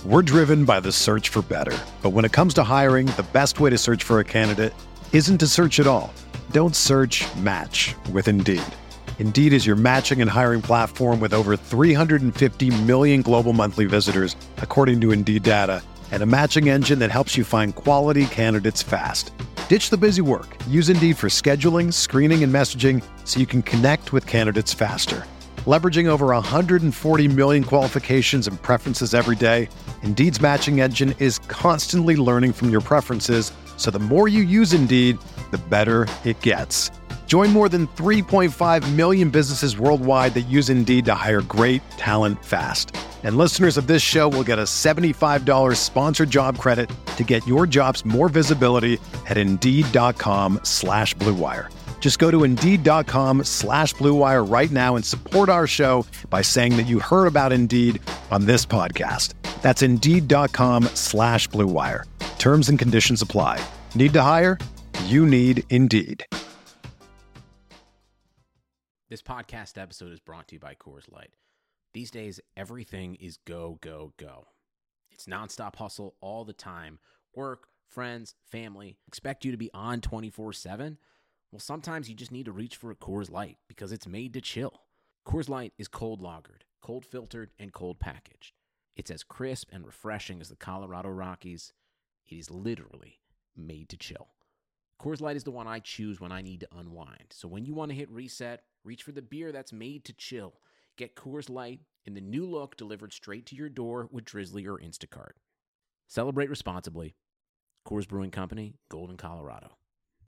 We're driven by the search for better. But when it comes to hiring, the best way to search for a candidate isn't to search at all. Don't search, match with Indeed. Indeed is your matching and hiring platform with over 350 million global monthly visitors, according to Indeed data, and a matching engine that helps you find quality candidates fast. Ditch the busy work. Use Indeed for scheduling, screening, and messaging so you can connect with candidates faster. Leveraging over 140 million qualifications and preferences every day, Indeed's matching engine is constantly learning from your preferences, so the more you use Indeed, the better it gets. Join more than 3.5 million businesses worldwide that use Indeed to hire great talent fast. And listeners of this show will get a $75 sponsored job credit to get your jobs more visibility at Indeed.com/Blue Wire. Just go to Indeed.com/Blue Wire right now and support our show by saying that you heard about Indeed on this podcast. That's Indeed.com/Blue Wire. Terms and conditions apply. Need to hire? You need Indeed. This podcast episode is brought to you by Coors Light. These days, everything is go, go, go. It's nonstop hustle all the time. Work, friends, family, expect you to be on 24/7. Well, sometimes you just need to reach for a Coors Light because it's made to chill. Coors Light is cold lagered, cold filtered, and cold packaged. It's as crisp and refreshing as the Colorado Rockies. It is literally made to chill. Coors Light is the one I choose when I need to unwind. So when you want to hit reset, reach for the beer that's made to chill. Get Coors Light in the new look delivered straight to your door with Drizzly or Instacart. Celebrate responsibly. Coors Brewing Company, Golden, Colorado.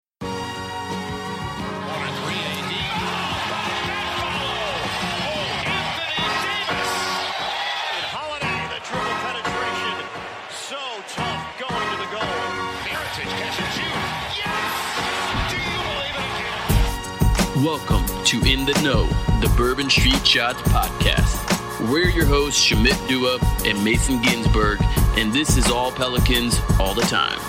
Welcome to In the Know, the Bourbon Street Shots podcast. We're your hosts, Shamit Dua and Mason Ginsberg, and this is all Pelicans all the time.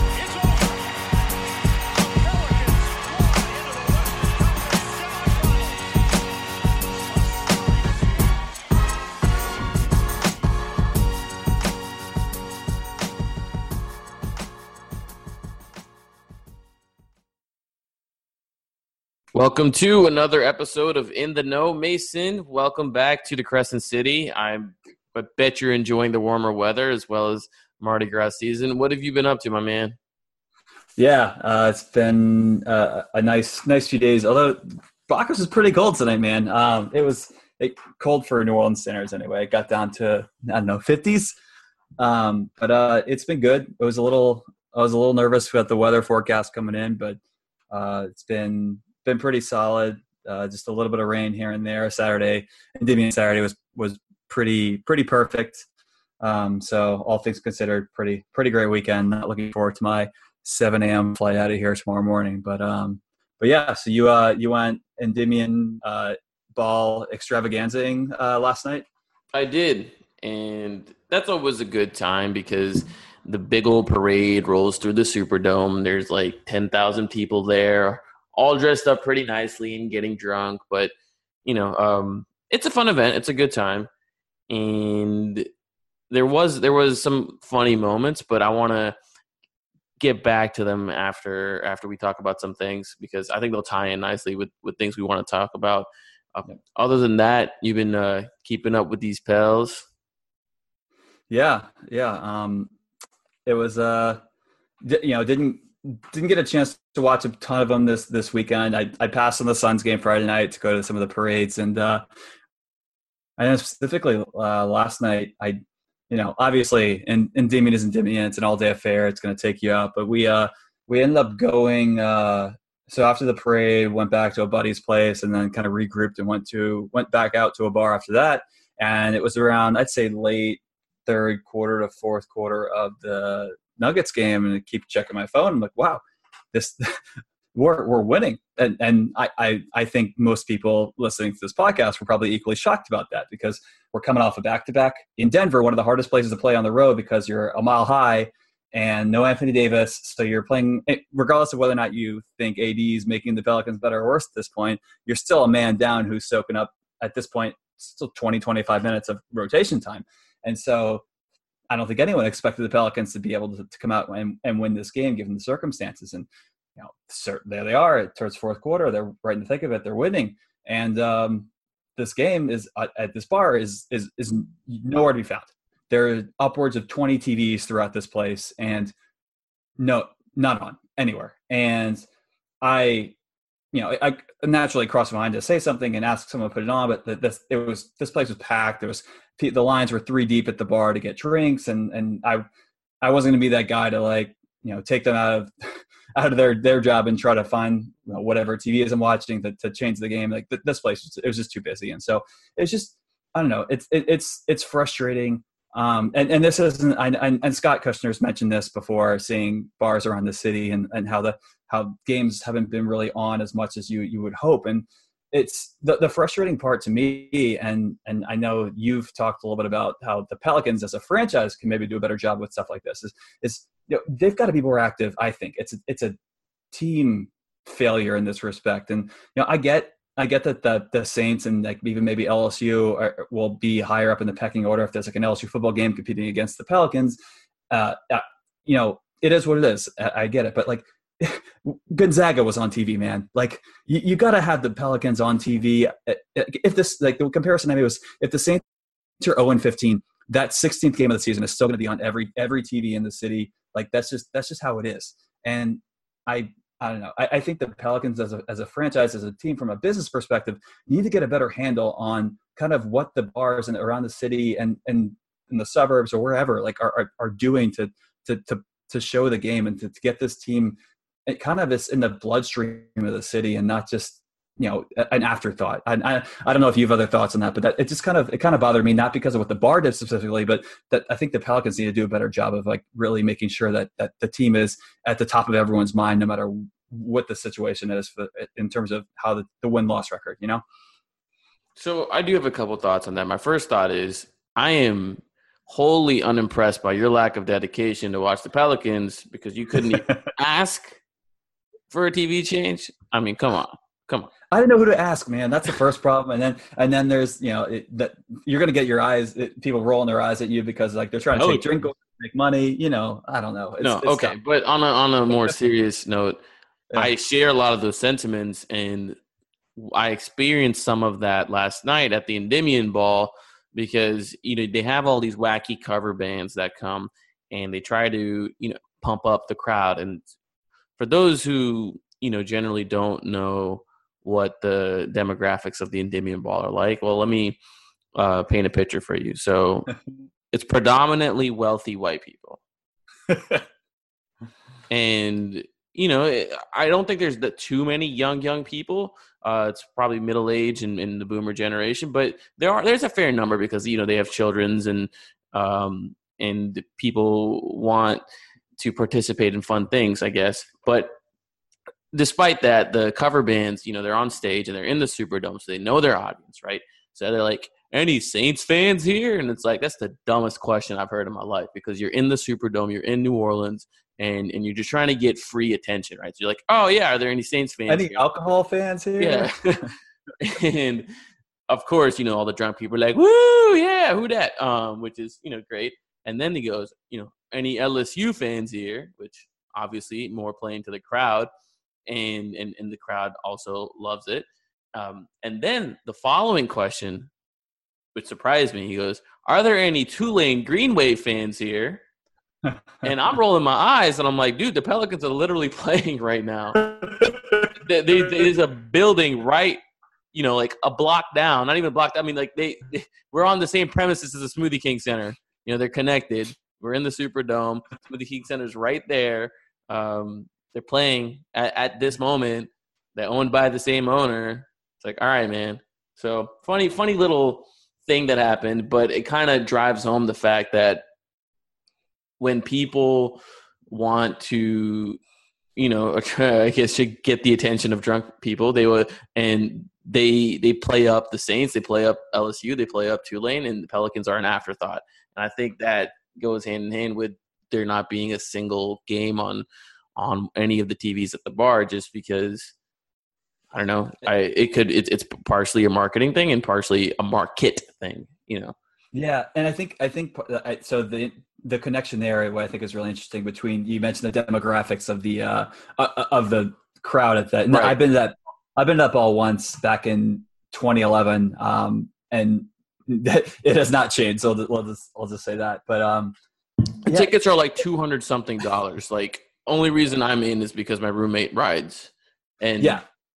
Welcome to another episode of In the Know. Mason, welcome back to the Crescent City. I bet you're enjoying the warmer weather as well as Mardi Gras season. What have you been up to, my man? Yeah, it's been a nice few days. Although Bacchus was pretty cold tonight, man. It was cold for New Orleans standards anyway. It got down to 50s, but it's been good. I was a little nervous about the weather forecast coming in, but it's been pretty solid. Just a little bit of rain here and there. Saturday, Endymion Saturday was pretty perfect. So all things considered, pretty great weekend. Not looking forward to my 7 a.m. flight out of here tomorrow morning. But yeah. So you went Endymion ball extravaganzing last night? I did, and that's always a good time because the big old parade rolls through the Superdome. There's like 10,000 people there, all dressed up pretty nicely and getting drunk. But, it's a fun event. It's a good time. And there was some funny moments, but I want to get back to them after we talk about some things because I think they'll tie in nicely with things we want to talk about. Other than that, you've been keeping up with these Pels? Yeah. It was, didn't get a chance to watch a ton of them this weekend. I passed on the Suns game Friday night to go to some of the parades, and I know specifically last night. Obviously, Endymion is Endymion. It's an all-day affair. It's going to take you out, but we ended up going. So after the parade, went back to a buddy's place, and then kind of regrouped and went back out to a bar after that. And it was around, I'd say, late third quarter to fourth quarter of the Nuggets game, and I keep checking my phone. I'm like, wow, we're winning. And I think most people listening to this podcast were probably equally shocked about that because we're coming off a back-to-back in Denver, one of the hardest places to play on the road because you're a mile high and no Anthony Davis. So you're playing, regardless of whether or not you think AD is making the Pelicans better or worse at this point, you're still a man down who's soaking up, at this point, still 20, 25 minutes of rotation time. And so I don't think anyone expected the Pelicans to be able to come out and win this game given the circumstances. And there they are towards fourth quarter. They're right in the thick of it. They're winning, and this game is at this bar is nowhere to be found. There are upwards of 20 TVs throughout this place, and not on anywhere. And I naturally crossed my mind to say something and ask someone to put it on, but this place was packed. The lines were 3 deep at the bar to get drinks, and I wasn't going to be that guy to take them out of their job and try to find whatever TV is I'm watching to change the game. Like this place, it was just too busy, and so it's just, I don't know. It's frustrating. And this isn't. And Scott Kushner's mentioned this before, seeing bars around the city and how games haven't been really on as much as you would hope. And it's the frustrating part to me. And I know you've talked a little bit about how the Pelicans as a franchise can maybe do a better job with stuff like this. Is they've got to be more active. I think it's a team failure in this respect. And I get that the Saints and like even maybe LSU will be higher up in the pecking order if there's like an LSU football game competing against the Pelicans. It is what it is. I get it, but like Gonzaga was on TV, man. Like you got to have the Pelicans on TV. If this, like the comparison I made was, if the Saints are 0-15, that 16th game of the season is still going to be on every TV in the city. Like that's just how it is. And I don't know. I think the Pelicans as a franchise, as a team, from a business perspective, need to get a better handle on kind of what the bars around the city and in the suburbs or wherever like are doing to show the game and to get this team. It kind of is in the bloodstream of the city and not just an afterthought. I don't know if you have other thoughts on that, but it kind of bothered me, not because of what the bar did specifically, but that I think the Pelicans need to do a better job of like really making sure that the team is at the top of everyone's mind, no matter what the situation is in terms of how the win-loss record, So I do have a couple thoughts on that. My first thought is I am wholly unimpressed by your lack of dedication to watch the Pelicans, because you couldn't even ask for a TV change. I mean, come on. I didn't know who to ask, man. That's the first problem. And then there's, that you're going to get your eyes, people rolling their eyes at you because like they're trying to take drink, make money. I don't know. It's okay. tough. But on a more serious note, yeah. I share a lot of those sentiments, and I experienced some of that last night at the Endymion Ball because, they have all these wacky cover bands that come and they try to, pump up the crowd. And for those who, generally don't know what the demographics of the Endymion Ball are like, well, let me paint a picture for you. So it's predominantly wealthy white people. And, I don't think there's too many young people. It's probably middle age and the boomer generation, but there's a fair number because, they have children's and people want to participate in fun things, I guess. But despite that, the cover bands, they're on stage and they're in the Superdome, so they know their audience, right? So they're like, any Saints fans here? And it's like, that's the dumbest question I've heard in my life, because you're in the Superdome, you're in New Orleans, and you're just trying to get free attention, right? So you're like, oh, yeah, are there any Saints fans Any here? alcohol fans here? Yeah. And, of course, all the drunk people are like, woo, yeah, who dat? Which is, great. And then he goes, any LSU fans here? Which obviously more playing to the crowd. And the crowd also loves it. And then the following question, which surprised me, he goes, are there any Tulane Green Wave fans here? And I'm rolling my eyes, and I'm like, dude, the Pelicans are literally playing right now. There's a building right, like a block down, not even a block down. I mean, like we're on the same premises as the Smoothie King Center. They're connected. We're in the Superdome. Smoothie King Center's right there. They're playing at this moment. They're owned by the same owner. It's like, all right, man. So funny little thing that happened, but it kind of drives home the fact that when people want to, I guess to get the attention of drunk people, they play up the Saints, they play up LSU, they play up Tulane, and the Pelicans are an afterthought. And I think that goes hand in hand with there not being a single game on any of the TVs at the bar, just because I don't know. It's partially a marketing thing and partially a market thing, Yeah, and I think so. the connection there, what I think is really interesting between, you mentioned the demographics of the crowd at that. Right. I've been to that ball once back in 2011, and it has not changed. So I'll just say that. But tickets are like $200 something. Like, only reason I'm in is because my roommate rides, and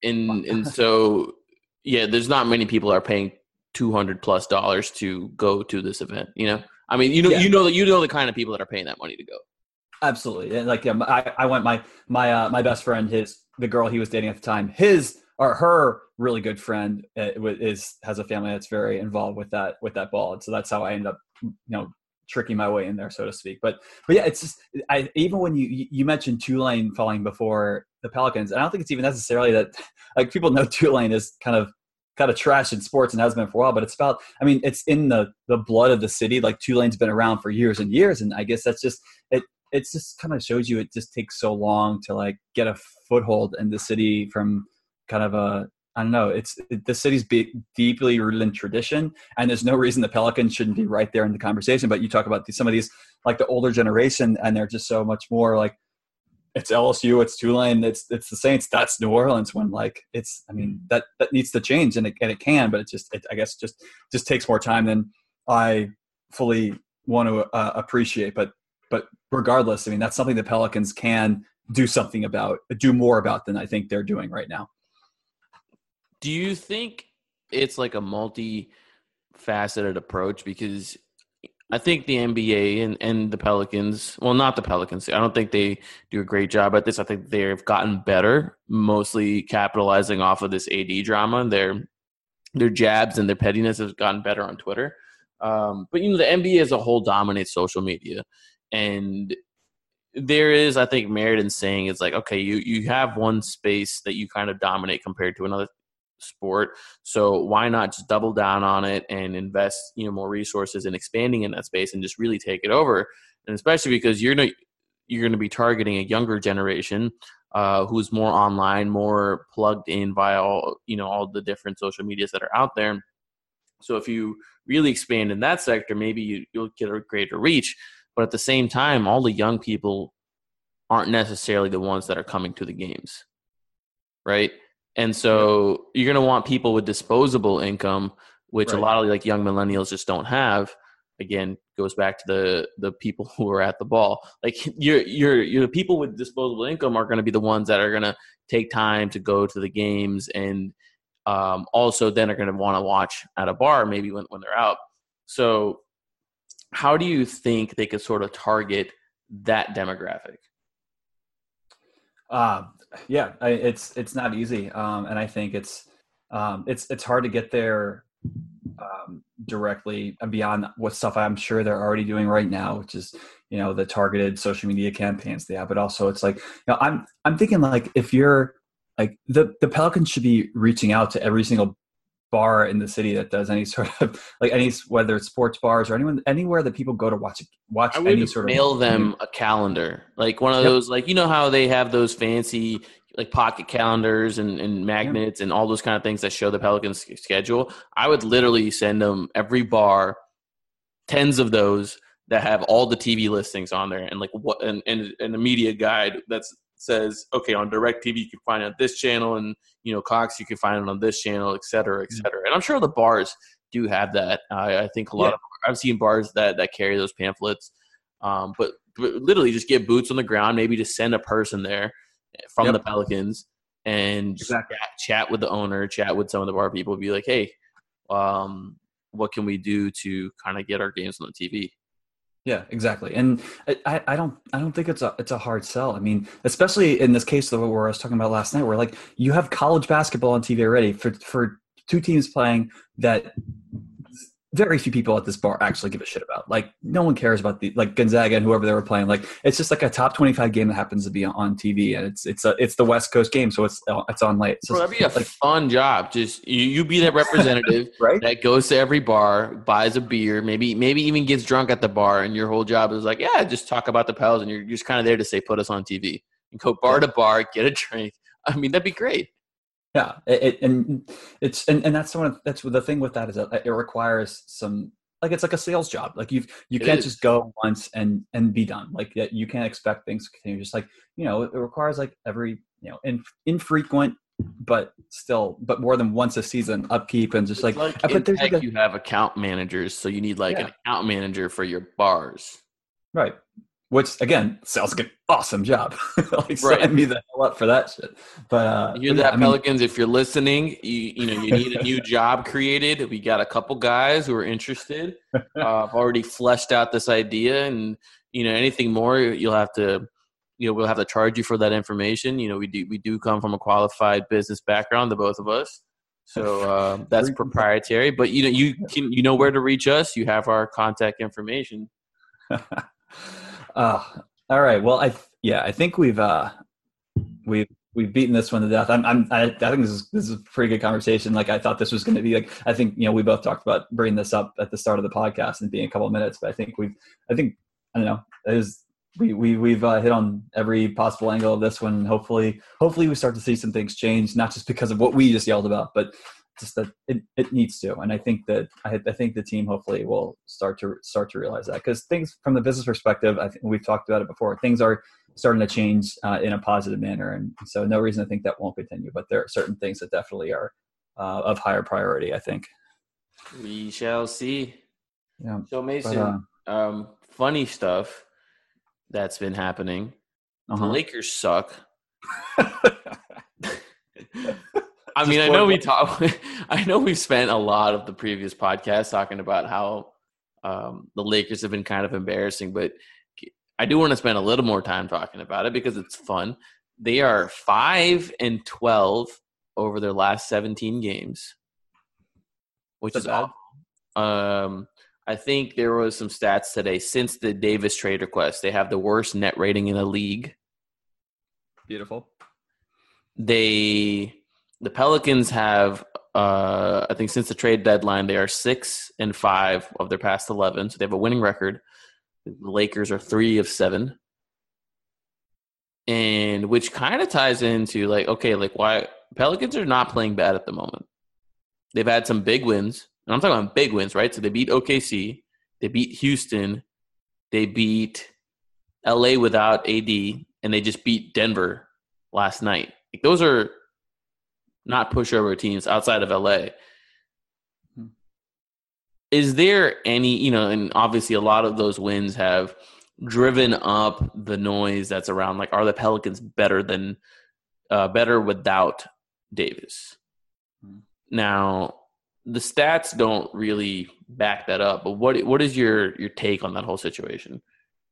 so there's not many people are paying $200+ to go to this event. I mean, you know the kind of people that are paying that money to go. Absolutely. And like, I went, my best friend, the girl he was dating at the time, her really good friend has a family that's very involved with that ball. And so that's how I ended up, tricking my way in there, so to speak. But yeah, it's just, even when you mentioned Tulane falling before the Pelicans, and I don't think it's even necessarily that, like, people know Tulane is kind of trash in sports and has been for a while, but it's about, I mean, it's in the blood of the city. Like, Tulane's been around for years and years. And I guess that's just, it just kind of shows you, it just takes so long to like get a foothold in the city from kind of I don't know, the city's deeply rooted in tradition, and there's no reason the Pelicans shouldn't be right there in the conversation. But you talk about some of these, like the older generation, and they're just so much more like, it's LSU, it's Tulane, it's the Saints, that's New Orleans. When like that needs to change, and it can, but I guess just takes more time than I fully want to appreciate. But regardless, I mean, that's something the Pelicans can do more about than I think they're doing right now. Do you think it's like a multi-faceted approach? Because I think the NBA and the Pelicans, well, not the Pelicans, I don't think they do a great job at this. I think they've gotten better, mostly capitalizing off of this AD drama. Their jabs and their pettiness has gotten better on Twitter. But, the NBA as a whole dominates social media. And there is, I think, merit in saying it's like, okay, you have one space that you kind of dominate compared to another sport, so why not just double down on it and invest more resources in expanding in that space and just really take it over? And especially because you're going to be targeting a younger generation who's more online, more plugged in via all the different social medias that are out there. So if you really expand in that sector, maybe you'll get a greater reach. But at the same time, all the young people aren't necessarily the ones that are coming to the games, right? And so you're going to want people with disposable income, which a lot of like young millennials just don't have. Again, goes back to the people who are at the ball. Like your people with disposable income are going to be the ones that are going to take time to go to the games, and also then are going to want to watch at a bar maybe when they're out. So how do you think they could sort of target that demographic? It's not easy, and I think it's hard to get there directly and beyond what stuff I'm sure they're already doing right now, which is the targeted social media campaigns they have. But also, it's like I'm thinking, like, if you're like the Pelicans should be reaching out to every single bar in the city that does any sort of like whether it's sports bars or anywhere that people go to watch I would any sort of mail them a calendar, like one of those, like how they have those fancy like pocket calendars and magnets and all those kind of things that show the Pelicans schedule. I would literally send them every bar, tens of those that have all the TV listings on there, and like what and a media guide that says, okay, on DirecTV you can find it on this channel, and Cox you can find it on this channel, et cetera, et cetera. And I'm sure the bars do have that. I think a lot of I've seen bars that carry those pamphlets, but literally just get boots on the ground, maybe just send a person there from the Pelicans and chat with the owner, chat with some of the bar people, be like, hey, what can we do to kind of get our games on the TV? Yeah, exactly. And I don't think it's a hard sell. I mean, especially in this case though, where I was talking about last night, where like you have college basketball on TV already for two teams playing that very few people at this bar actually give a shit about. Like, no one cares about like Gonzaga and whoever they were playing. Like, it's just like a top 25 game that happens to be on TV, and it's the West Coast game, so it's on late. So that'd be a fun job. Just you be that representative right? That goes to every bar, buys a beer, maybe even gets drunk at the bar, and your whole job is like, just talk about the Pels, and you're just kind of there to say, put us on TV, and go bar to bar, get a drink. I mean, that'd be great. Yeah, that's the thing with that is that it requires some like it's like a sales job. Like you It can't is. just go once and be done. Like you can't expect things to continue. Just like, it requires like every, infrequent, but more than once a season upkeep and just It's like, like in but there's like tech, you have account managers, so you need like Yeah. an account manager for your bars. right. Which again, sounds like an awesome job. Like Right. sign me the hell up for that shit. But You hear yeah, that, I mean, Pelicans? If you're listening, you need a new job created. We got a couple guys who are interested. I've already fleshed out this idea, and anything more, you'll have to, we'll have to charge you for that information. We do come from a qualified business background, the both of us, so that's proprietary. But you know where to reach us. You have our contact information. all right. Well, I think we've beaten this one to death. I think this is a pretty good conversation. Like I thought this was going to be like, I think, we both talked about bringing this up at the start of the podcast and being a couple of minutes, but I don't know, we've hit on every possible angle of this one. Hopefully we start to see some things change, not just because of what we just yelled about, but just that it needs to. And I think the team hopefully will start to realize that, because things from the business perspective, I think we've talked about it before, things are starting to change in a positive manner. And so no reason to think that won't continue, but there are certain things that definitely are of higher priority, I think. We shall see. Yeah. So Mason, funny stuff that's been happening. The Lakers suck. I mean, I know we've spent a lot of the previous podcast talking about how the Lakers have been kind of embarrassing, but I do want to spend a little more time talking about it because it's fun. They are 5-12 over their last 17 games, which is awful. I think there was some stats today since the Davis trade request. They have the worst net rating in the league. Beautiful. The Pelicans have, I think since the trade deadline, they are 6-5 of their past 11. So they have a winning record. The Lakers are 3 of 7. And which kind of ties into why Pelicans are not playing bad at the moment. They've had some big wins. And I'm talking about big wins, right? So they beat OKC. They beat Houston. They beat LA without AD. And they just beat Denver last night. Like, those are not pushover teams outside of LA. Is there any, and obviously a lot of those wins have driven up the noise that's around, like, are the Pelicans better without Davis? Now, the stats don't really back that up, but what is your take on that whole situation?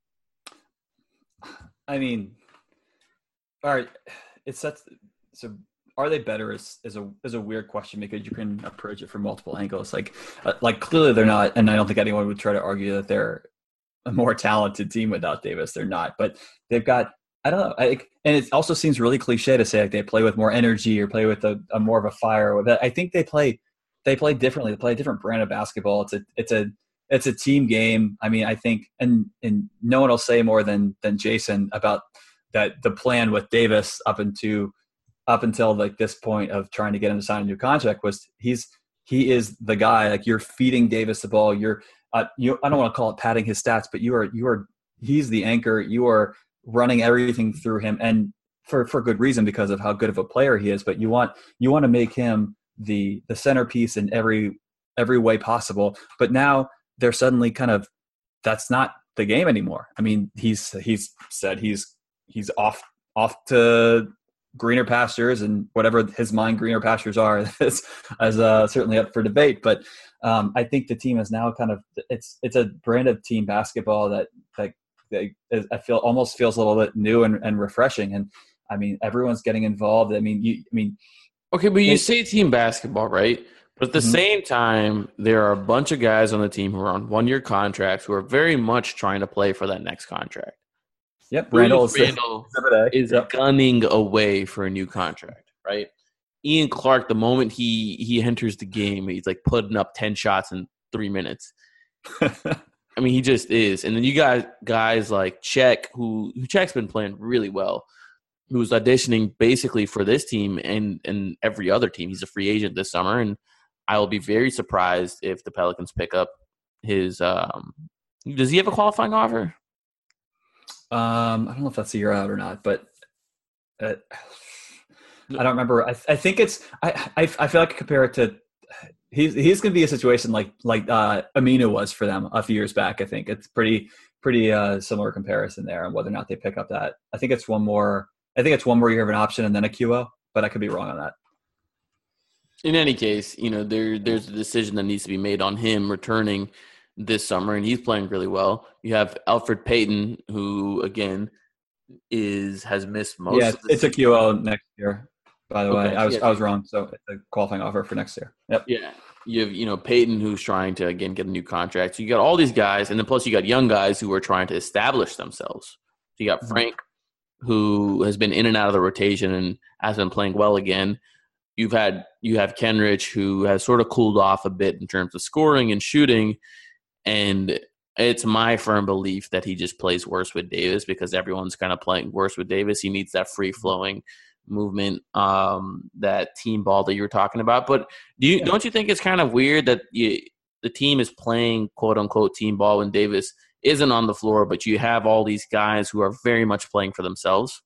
I mean, all right, so are they better is a weird question, because you can approach it from multiple angles. Like clearly they're not, and I don't think anyone would try to argue that they're a more talented team without Davis. They're not, but they've got, I don't know. And it also seems really cliche to say like they play with more energy or play with a more of a fire. I think they play differently. They play a different brand of basketball. It's a team game. I mean, I think, and no one will say more than Jason about that. The plan with Davis up until like this point of trying to get him to sign a new contract was he is the guy. Like, you're feeding Davis the ball. I don't want to call it padding his stats, but he's the anchor. You are running everything through him, and for good reason, because of how good of a player he is. But you want to make him the centerpiece in every way possible. But now they're suddenly that's not the game anymore. I mean, he's said he's off to greener pastures, and whatever his mind greener pastures are is certainly up for debate. But I think the team is now it's a brand of team basketball that I feel almost feels a little bit new and refreshing. And I mean, everyone's getting involved. Okay, but you say team basketball, right? But at the same time, there are a bunch of guys on the team who are on one-year contracts who are very much trying to play for that next contract. Yep, Randall is gunning away for a new contract, right? Ian Clark, the moment he enters the game, he's like putting up 10 shots in 3 minutes. I mean, he just is. And then you got guys like Czech, who Czech's been playing really well, who's auditioning basically for this team and every other team. He's a free agent this summer, and I will be very surprised if the Pelicans pick up his does he have a qualifying offer? I don't know if that's a year out or not, but I don't remember. I think it's I feel like I compare it to he's going to be a situation like Aminu was for them a few years back. I think it's pretty similar comparison there on whether or not they pick up that. I think it's one more year of an option and then a QO, but I could be wrong on that. In any case, there's a decision that needs to be made on him returning this summer, and he's playing really well. You have Elfrid Payton, who again has missed most. Yeah, it's a QO next year. By the way, I was wrong. So it's a qualifying offer for next year. Yep. Yeah, you have Payton, who's trying to again get a new contract. So you got all these guys, and then plus you got young guys who are trying to establish themselves. So you got Frank, who has been in and out of the rotation and has been playing well again. You have Kenrich, who has sort of cooled off a bit in terms of scoring and shooting. And it's my firm belief that he just plays worse with Davis because everyone's kind of playing worse with Davis. He needs that free-flowing movement, that team ball that you were talking about. But don't you think it's kind of weird that the team is playing quote-unquote team ball when Davis isn't on the floor, but you have all these guys who are very much playing for themselves?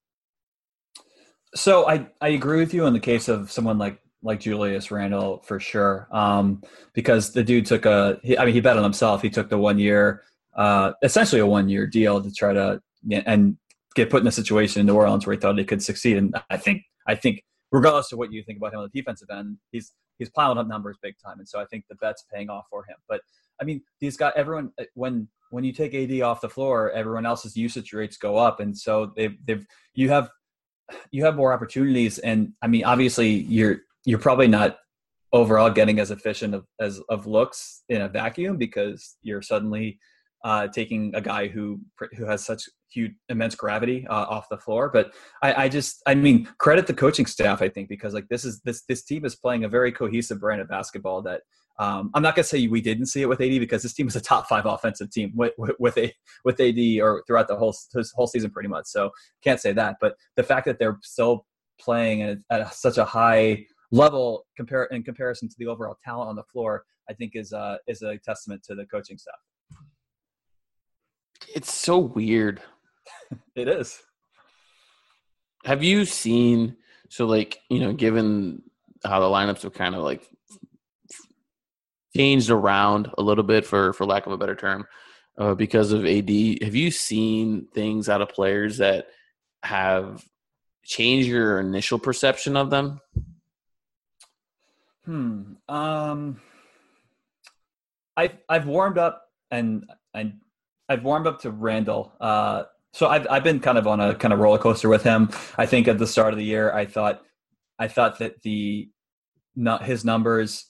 So I agree with you in the case of someone like Julius Randle for sure, because the dude he bet on himself. He took the 1 year, essentially a 1 year deal to try to and get put in a situation in New Orleans where he thought he could succeed. And I think regardless of what you think about him on the defensive end, he's piling up numbers big time. And so I think the bet's paying off for him. But I mean, everyone when you take AD off the floor, everyone else's usage rates go up, and so you have more opportunities. And I mean, obviously you're probably not overall getting as efficient of looks in a vacuum because you're suddenly taking a guy who has such immense gravity off the floor. But I mean, credit the coaching staff, I think, because like this team is playing a very cohesive brand of basketball that I'm not going to say we didn't see it with AD because this team is a top 5 offensive team with AD or throughout the whole season pretty much. So can't say that. But the fact that they're still playing at such a high level in comparison to the overall talent on the floor, I think is a testament to the coaching staff. It's so weird. It is. Have you seen, given how the lineups have kind of like changed around a little bit for lack of a better term, because of AD, have you seen things out of players that have changed your initial perception of them? I've warmed up and I've warmed up to Randall. So I've been kind of on a kind of roller coaster with him. I think at the start of the year, I thought that his numbers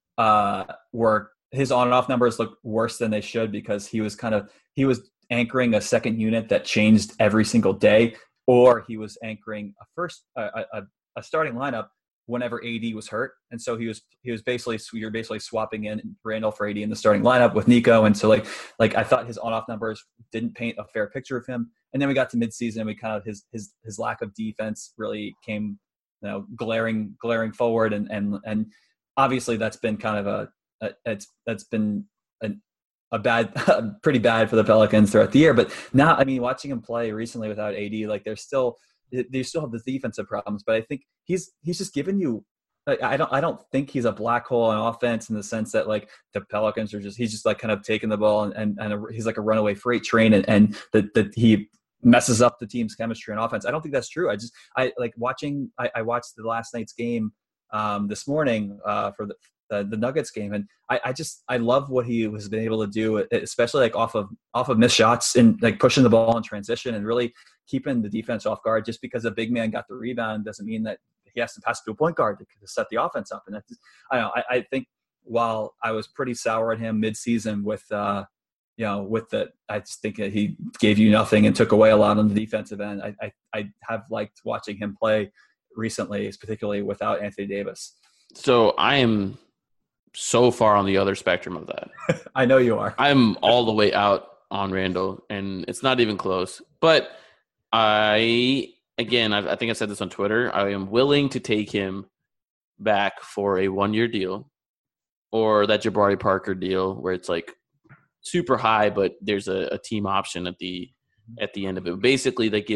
his on and off numbers looked worse than they should because he was anchoring a second unit that changed every single day, or he was anchoring a starting lineup whenever AD was hurt. And so you're basically swapping in Randall for AD in the starting lineup with Nico. And so like I thought his on-off numbers didn't paint a fair picture of him. And then we got to midseason and we kind of his lack of defense really came, glaring forward. And obviously that's been kind of that's been a pretty bad for the Pelicans throughout the year. But now, I mean, watching him play recently without AD, like they still have the defensive problems, but I think he's just given you. I don't think he's a black hole on offense in the sense that like the Pelicans he's just like kind of taking the ball and he's like a runaway freight train and that he messes up the team's chemistry on offense. I don't think that's true. I watched the last night's game this morning for the Nuggets game, and I love what he has been able to do, especially like off of missed shots and like pushing the ball in transition and really keeping the defense off guard. Just because a big man got the rebound doesn't mean that he has to pass it to a point guard to set the offense up. And that's, I think while I was pretty sour at him midseason I just think that he gave you nothing and took away a lot on the defensive end. I have liked watching him play recently, particularly without Anthony Davis. So I am so far on the other spectrum of that. I know you are. I'm all the way out on Randall, and it's not even close. But I think I said this on Twitter, I am willing to take him back for a 1 year deal or that Jabari Parker deal where it's like super high, but there's a team option at the end of it. Basically, that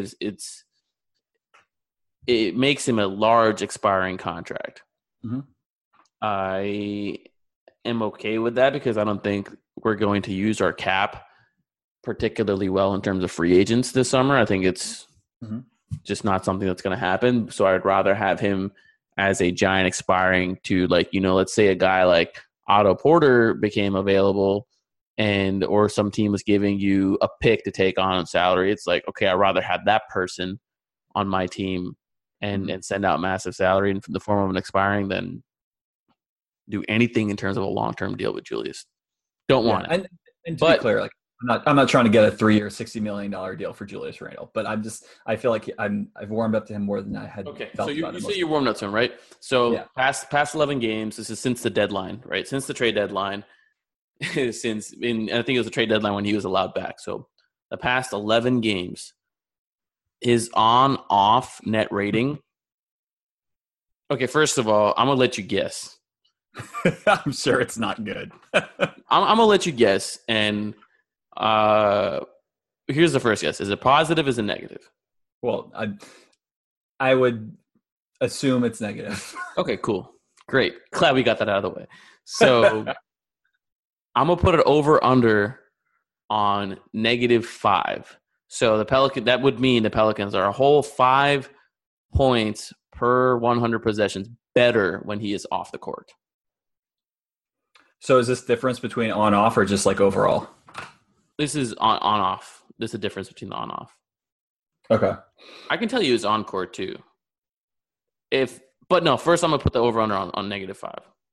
it makes him a large expiring contract. Mm-hmm. I am okay with that because I don't think we're going to use our cap particularly well in terms of free agents this summer. I think it's just not something that's going to happen. So I'd rather have him as a giant expiring to, like, let's say a guy like Otto Porter became available or some team was giving you a pick to take on salary. It's like, okay, I'd rather have that person on my team and send out massive salary in the form of an expiring than do anything in terms of a long-term deal with Julius. Don't want it. And to be clear, like, I'm not trying to get a 3-year, $60 million deal for Julius Randle, but I feel like I've warmed up to him more than I had. Okay, felt so you about say you warmed up to him, right? So past 11 games, this is since the deadline, right? Since the trade deadline, I think it was the trade deadline when he was allowed back. So the past 11 games, his on-off net rating. Okay, first of all, I'm gonna let you guess. I'm sure it's not good. I'm gonna let you guess, and here's the first guess: is it positive? Is it negative? Well, I would assume it's negative. Okay, cool, great, glad we got that out of the way. So I'm gonna put it over under on -5. So that would mean the Pelicans are a whole 5 points per 100 possessions better when he is off the court. So is this difference between on-off or just like overall? This is on-off. There's a difference between the on-off. Okay. I can tell you it's on-court too. But no, first I'm going to put the over-under on -5.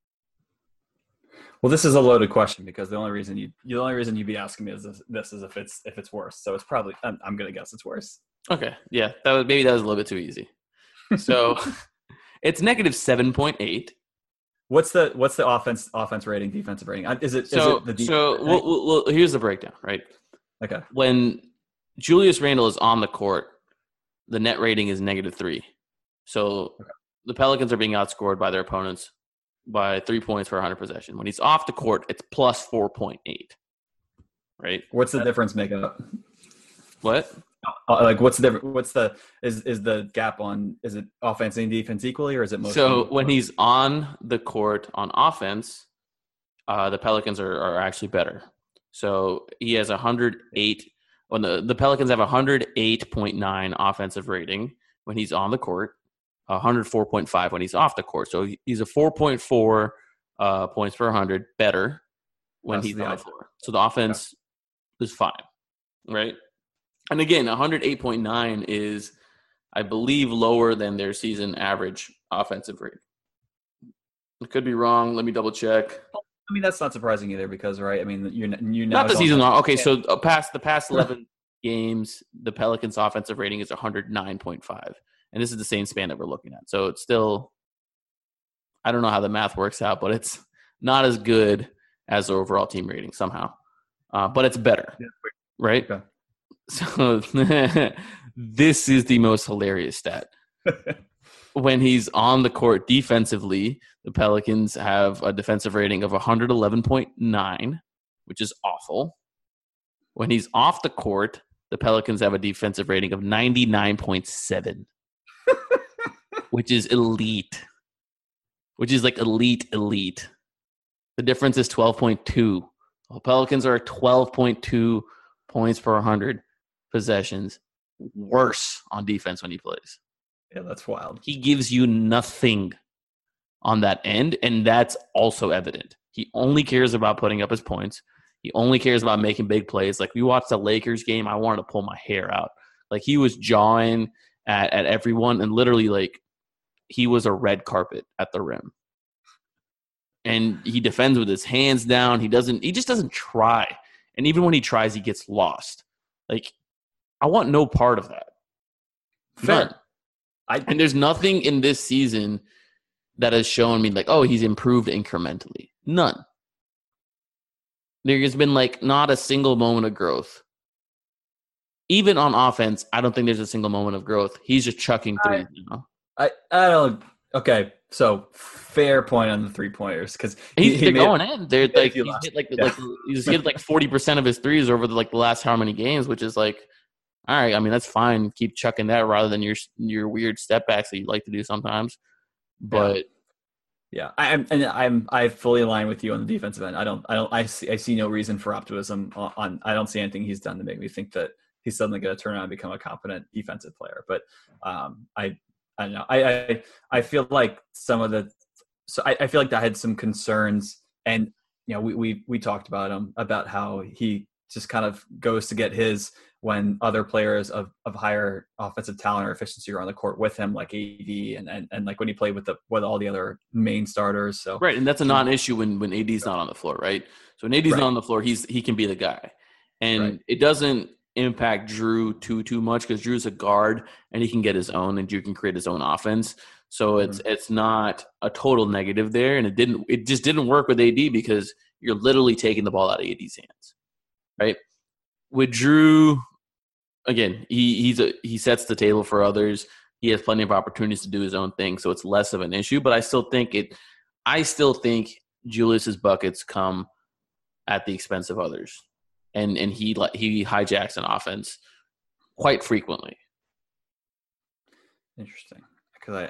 Well, this is a loaded question because the only reason you'd be asking me is this is if it's worse. So it's probably I'm going to guess it's worse. Okay. Yeah, maybe that was a little bit too easy. So it's -7.8. What's the offense rating, defensive rating? Is it the defense? Well, here's the breakdown, right? Okay. When Julius Randle is on the court, the net rating is -3. So the Pelicans are being outscored by their opponents by 3 points per 100 possession. When he's off the court, it's +4.8. Right? What's the difference make up? What? Like what's the difference? Is the gap on, is it offense and defense equally, or is it mostly? So when he's on the court on offense, the Pelicans are actually better. So he has 108. When the Pelicans have 108.9 offensive rating when he's on the court, 104.5 when he's off the court. So he's a 4.4 points per 100 better when he's on the floor. So the offense is fine, right? And again, 108.9 is, I believe, lower than their season average offensive rating. I could be wrong. Let me double check. I mean, that's not surprising either because, right? I mean, you not the season long. Okay, so the past 11 games, the Pelicans' offensive rating is 109.5, and this is the same span that we're looking at. So it's still, I don't know how the math works out, but it's not as good as the overall team rating somehow. But it's better, right? Okay. So this is the most hilarious stat. When he's on the court defensively, the Pelicans have a defensive rating of 111.9, which is awful. When he's off the court, the Pelicans have a defensive rating of 99.7, which is elite. Which is like elite. The difference is 12.2. The Pelicans are 12.2 points per 100 possessions worse on defense when he plays. Yeah, that's wild. He gives you nothing on that end, and that's also evident. He only cares about putting up his points. He only cares about making big plays. Like, we watched the Lakers game, I wanted to pull my hair out. Like, he was jawing at everyone, and literally, like, he was a red carpet at the rim. And he defends with his hands down. He just doesn't try. And even when he tries, he gets lost. Like, I want no part of that. Fair. None. And there's nothing in this season that has shown me, like, oh, he's improved incrementally. None. There's been, like, not a single moment of growth. Even on offense, I don't think there's a single moment of growth. He's just chucking threes now. I don't. Okay, So fair point on the 3-pointers because they're going in. They're like he's hit like 40% of his threes over the last how many games, which is like, all right. I mean, that's fine. Keep chucking that rather than your weird step backs that you like to do sometimes. But yeah, I fully align with you on the defensive end. I see no reason for optimism on. I don't see anything he's done to make me think that he's suddenly going to turn around and become a competent defensive player. But I don't know. I feel like I feel like I had some concerns, and we talked about him, about how he just kind of goes to get his when other players of higher offensive talent or efficiency are on the court with him, like AD and like when he played with all the other main starters. So right, and that's a non-issue when AD's not on the floor, right? So when AD's not on the floor, he can be the guy, and it doesn't impact Drew too much because Drew's a guard and he can get his own, and Drew can create his own offense. So it's not a total negative there, and it just didn't work with AD because you're literally taking the ball out of AD's hands, right? With Drew, again, he sets the table for others. He has plenty of opportunities to do his own thing, so it's less of an issue. But I still think Julius's buckets come at the expense of others, and he hijacks an offense quite frequently. Interesting, because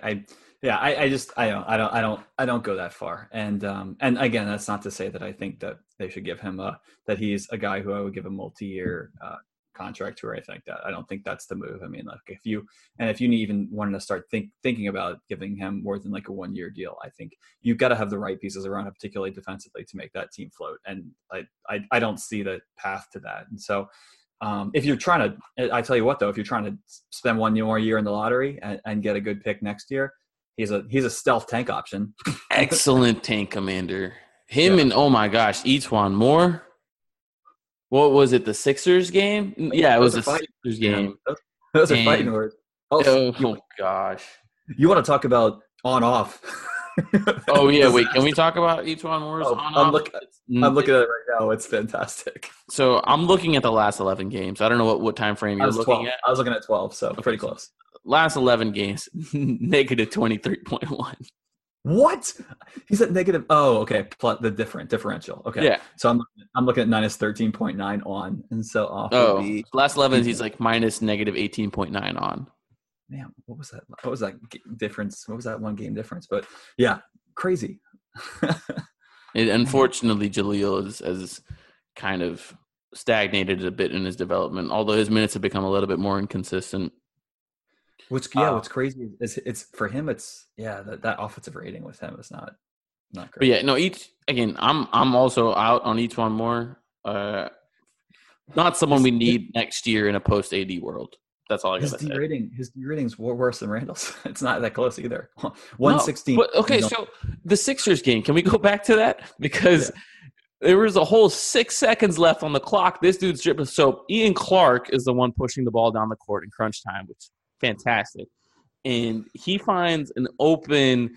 I don't go that far, and again, that's not to say that I think that they should give him that he's a guy who I would give a multi-year contract to or anything like that. I don't think that's the move. I mean, like if you even wanted to start thinking about giving him more than like a 1-year deal, I think you've got to have the right pieces around him, particularly defensively, to make that team float. And I don't see the path to that. And so if you're trying to, I tell you what though, if you're trying to spend 1 more year in the lottery and get a good pick next year, he's a stealth tank option. Excellent tank commander. And oh my gosh, Etuan Moore. What was it? The Sixers game? Yeah, it was the Sixers game. Those are fighting words. Oh gosh. You want to talk about on-off? Oh yeah, wait. Can we talk about Etuan Moore's on-off? I'm looking at it right now. It's fantastic. So I'm looking at the last 11 games. I don't know what time frame you're looking at. I was looking at 12, so pretty close. Last 11 games, negative 23.1. What? He's at negative. Oh, okay. Plus the differential. Okay. Yeah. So I'm looking at minus 13.9 on, and so off. Last 11, he's like minus negative 18.9 on. Man, what was that? What was that difference? What was that one game difference? But yeah, crazy. Unfortunately, Jaleel has kind of stagnated a bit in his development, although his minutes have become a little bit more inconsistent. What's crazy is it's for him. It's that offensive rating with him is not great. But yeah, no. I'm also out on Etuan Moore. Not someone we need next year in a post AD world. That's all I gotta say. His D rating's worse than Randall's. It's not that close either. 116. No, okay, so the Sixers game. Can we go back to that? Because there was a whole 6 seconds left on the clock. This dude's dribbling. So Ian Clark is the one pushing the ball down the court in crunch time, which. Fantastic. And he finds an open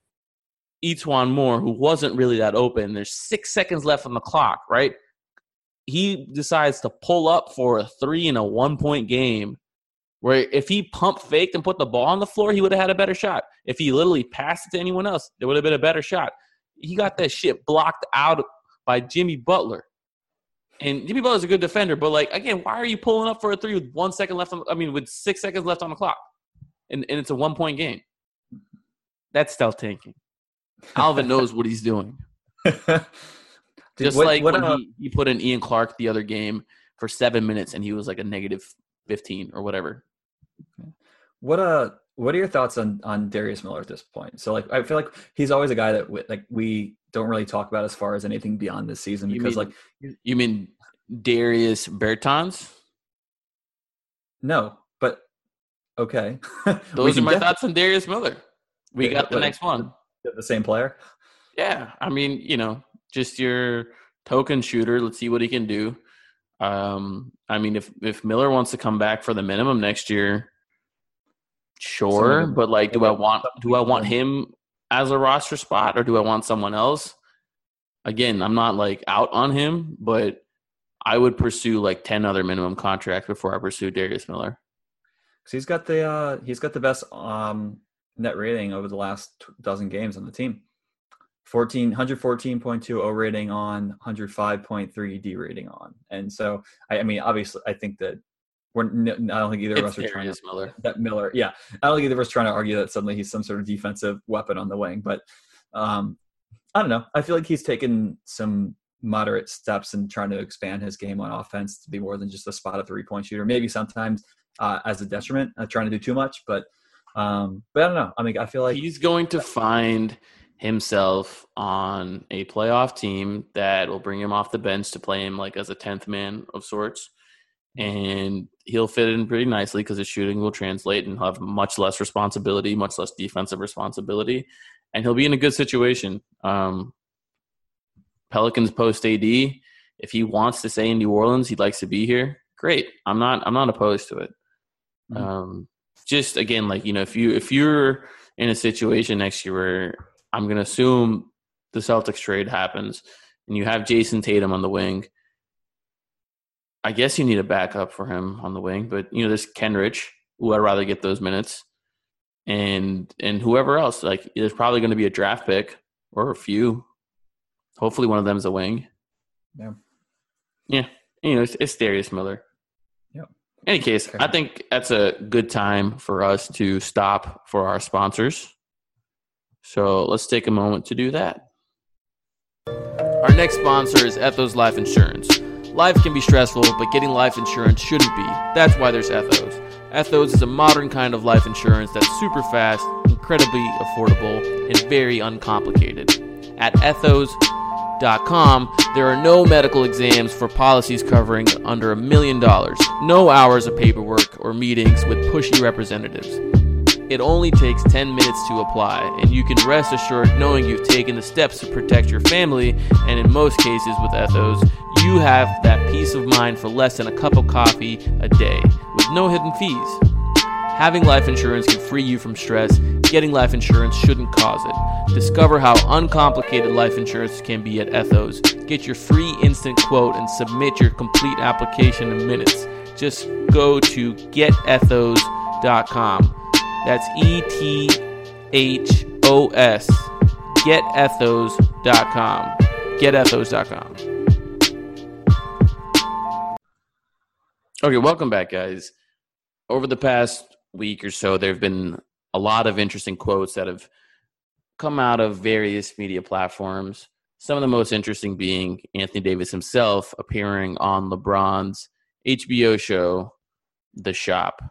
Etuan Moore who wasn't really that open. There's 6 seconds left on the clock, right? He decides to pull up for a 3 in a 1-point game where if he pump faked and put the ball on the floor, he would have had a better shot. If he literally passed it to anyone else, there would have been a better shot. He got that shit blocked out by Jimmy Butler. And Jimmy Butler's a good defender, but, like, again, why are you pulling up for a 3 with 1 second left with 6 seconds left on the clock? And it's a 1-point game. That's stealth tanking. Alvin knows what he's doing. Just when he put in Ian Clark the other game for 7 minutes and he was like a negative 15 or whatever. What are your thoughts on Darius Miller at this point? So, like, I feel like he's always a guy that we don't really talk about as far as anything beyond this season you mean Darius Bertans? No, but okay. Those are my thoughts on Darius Miller. We got the next one. The same player? Yeah. I mean, just your token shooter. Let's see what he can do. I mean, if Miller wants to come back for the minimum next year, sure. But, like, do I want him as a roster spot, or do I want someone else? Again, I'm not, like, out on him, but I would pursue, like, 10 other minimum contracts before I pursue Darius Miller. Because he's got the best net rating over the last dozen games on the team. 114.2 O rating on, 105.3 D rating on. And so, I mean, obviously, I think that I don't think either of us are trying to Miller. That Miller, yeah, I don't think either of us are trying to argue that suddenly he's some sort of defensive weapon on the wing. But I don't know. I feel like he's taken some moderate steps in trying to expand his game on offense to be more than just a spot 3-point shooter. Maybe sometimes as a detriment, trying to do too much. But I don't know. I mean, I feel like he's going to find himself on a playoff team that will bring him off the bench to play him like as a 10th man of sorts. And he'll fit in pretty nicely because his shooting will translate and he'll have much less responsibility, much less defensive responsibility. And he'll be in a good situation. Pelicans post AD. If he wants to stay in New Orleans, he likes to be here. Great. I'm not opposed to it. Mm-hmm. Just again, like, you know, if you're in a situation next year where I'm going to assume the Celtics trade happens and you have Jason Tatum on the wing, I guess you need a backup for him on the wing. But, you know, there's Kenrich, who I'd rather get those minutes. And whoever else, like, there's probably going to be a draft pick or a few. Hopefully one of them is a wing. Yeah. Yeah. You know, it's Darius Miller. Yep. In any case, okay. I think that's a good time for us to stop for our sponsors. So let's take a moment to do that. Our next sponsor is Ethos Life Insurance. Life can be stressful, but getting life insurance shouldn't be. That's why there's Ethos. Ethos is a modern kind of life insurance that's super fast, incredibly affordable, and very uncomplicated. At ethos.com, there are no medical exams for policies covering under $1 million, no hours of paperwork or meetings with pushy representatives. It only takes 10 minutes to apply, and you can rest assured knowing you've taken the steps to protect your family, and in most cases with Ethos, you have that peace of mind for less than a cup of coffee a day, with no hidden fees. Having life insurance can free you from stress. Getting life insurance shouldn't cause it. Discover how uncomplicated life insurance can be at Ethos. Get your free instant quote and submit your complete application in minutes. Just go to getethos.com. That's ETHOS. Getethos.com. Getethos.com. Okay, welcome back, guys. Over the past week or so, there have been a lot of interesting quotes that have come out of various media platforms. Some of the most interesting being Anthony Davis himself appearing on LeBron's HBO show, The Shop.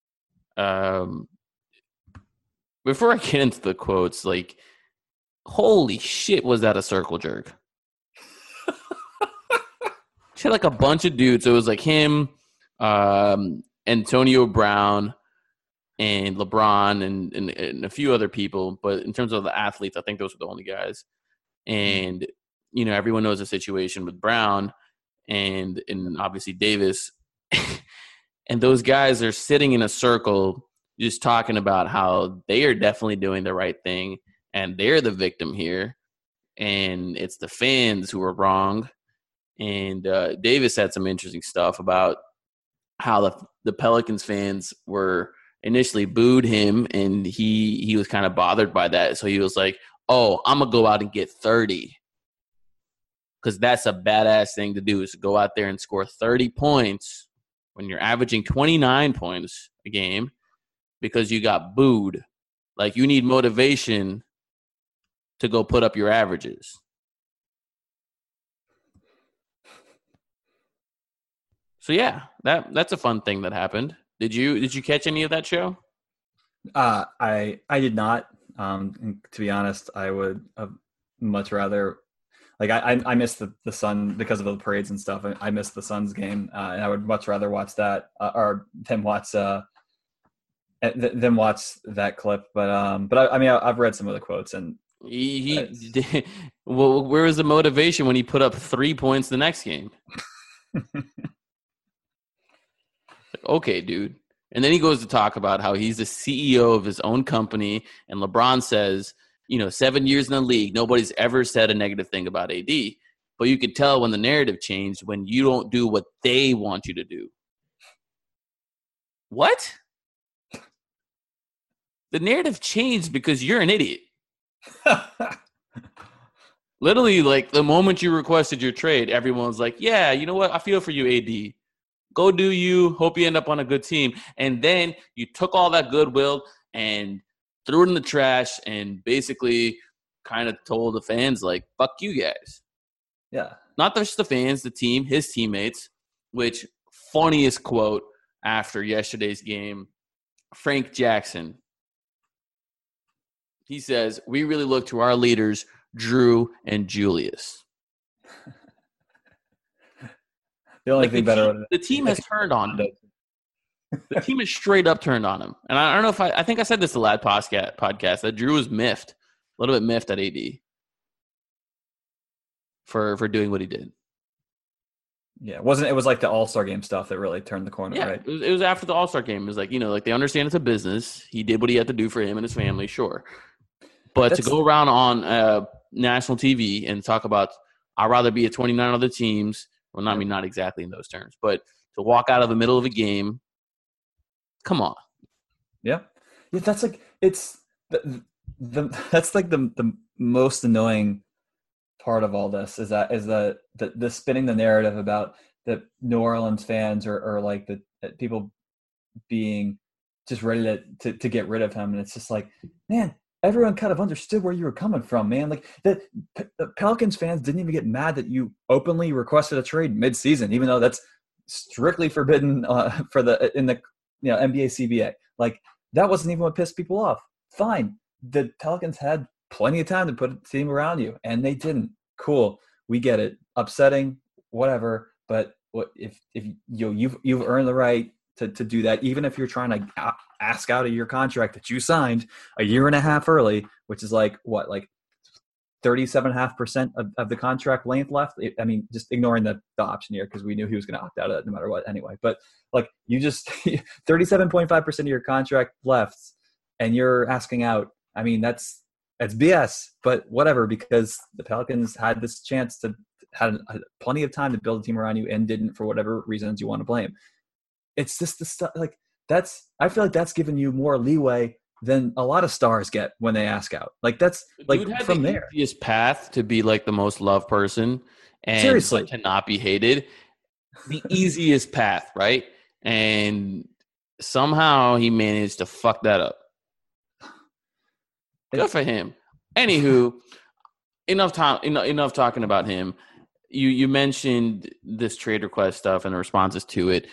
Before I get into the quotes, like, holy shit, was that a circle jerk? She had like a bunch of dudes. So it was like him, Antonio Brown, and LeBron, and a few other people. But in terms of the athletes, I think those were the only guys. And, you know, everyone knows the situation with Brown and obviously Davis. And those guys are sitting in a circle just talking about how they are definitely doing the right thing and they're the victim here. And it's the fans who are wrong. And Davis had some interesting stuff about how the Pelicans fans were initially booed him, and he was kind of bothered by that. So he was like, oh, I'm going to go out and get 30. Because that's a badass thing to do, is to go out there and score 30 points when you're averaging 29 points a game because you got booed. Like, you need motivation to go put up your averages. So yeah, that's a fun thing that happened. Did you catch any of that show? I did not. To be honest, I would have much rather. Like, I missed the Sun because of the parades and stuff. I missed the Suns game, and I would much rather watch that or than watch that clip. But I mean, I've read some of the quotes, and well, where was the motivation when he put up 3 points the next game? Okay, dude. And then he goes to talk about how he's the CEO of his own company, and LeBron says, 7 years in the league, nobody's ever said a negative thing about AD. But you could tell when the narrative changed when you don't do what they want you to do. What? The narrative changed because you're an idiot. Literally, like, the moment you requested your trade, everyone's like, yeah, you know what? I feel for you, AD. Go do you. Hope you end up on a good team. And then you took all that goodwill and threw it in the trash and basically kind of told the fans, like, fuck you guys. Yeah. Not just the fans, the team, his teammates, which funniest quote after yesterday's game, Frank Jackson. He says, we really look to our leaders, Drew and Julius. The only thing better. The team has turned on him. The team is straight up turned on him. And I don't know if I think I said this the last podcast that Drew was miffed, a little bit miffed at AD for doing what he did. Yeah, it was like the All-Star game stuff that really turned the corner, yeah, right? It was after the All-Star game. It was like, like they understand it's a business. He did what he had to do for him and his family, sure. But to go around on national TV and talk about, I'd rather be at 29 other teams. Well, not exactly in those terms, but to walk out of the middle of a game, come on. Yeah, that's like that's like the most annoying part of all this is the spinning the narrative about the New Orleans fans or like the people being just ready to get rid of him, and it's just like, man, everyone kind of understood where you were coming from, man. Like the Pelicans fans didn't even get mad that you openly requested a trade mid-season, even though that's strictly forbidden in the NBA CBA. Like that wasn't even what pissed people off. Fine, the Pelicans had plenty of time to put a team around you, and they didn't. Cool, we get it. Upsetting, whatever. But if you've earned the right to do that, even if you're trying to ask out of your contract that you signed a year and a half early, which is like 37.5% of the contract length left. I mean, just ignoring the option here because we knew he was going to opt out of it no matter what anyway. But like you just 37.5% of your contract left, and you're asking out. I mean, that's BS, but whatever, because the Pelicans had this chance had plenty of time to build a team around you and didn't for whatever reasons you want to blame. It's just the stuff like I feel like that's giving you more leeway than a lot of stars get when they ask out. Like that's like Dude had from the there. easiest path to be like the most loved person and Seriously, to not be hated. The easiest path, right? And somehow he managed to fuck that up. Good for him. Anywho, enough talking about him. You mentioned this trade request stuff and the responses to it.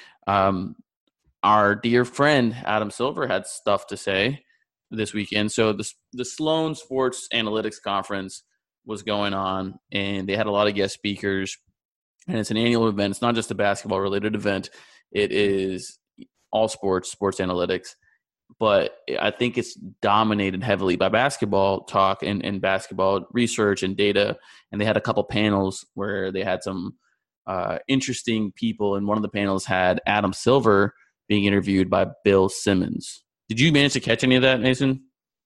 Our dear friend Adam Silver had stuff to say this weekend. So the Sloan Sports Analytics Conference was going on, and they had a lot of guest speakers. And it's an annual event. It's not just a basketball-related event. It is all sports analytics. But I think it's dominated heavily by basketball talk and basketball research and data. And they had a couple panels where they had some interesting people. And one of the panels had Adam Silver being interviewed by Bill Simmons. Did you manage to catch any of that, Mason?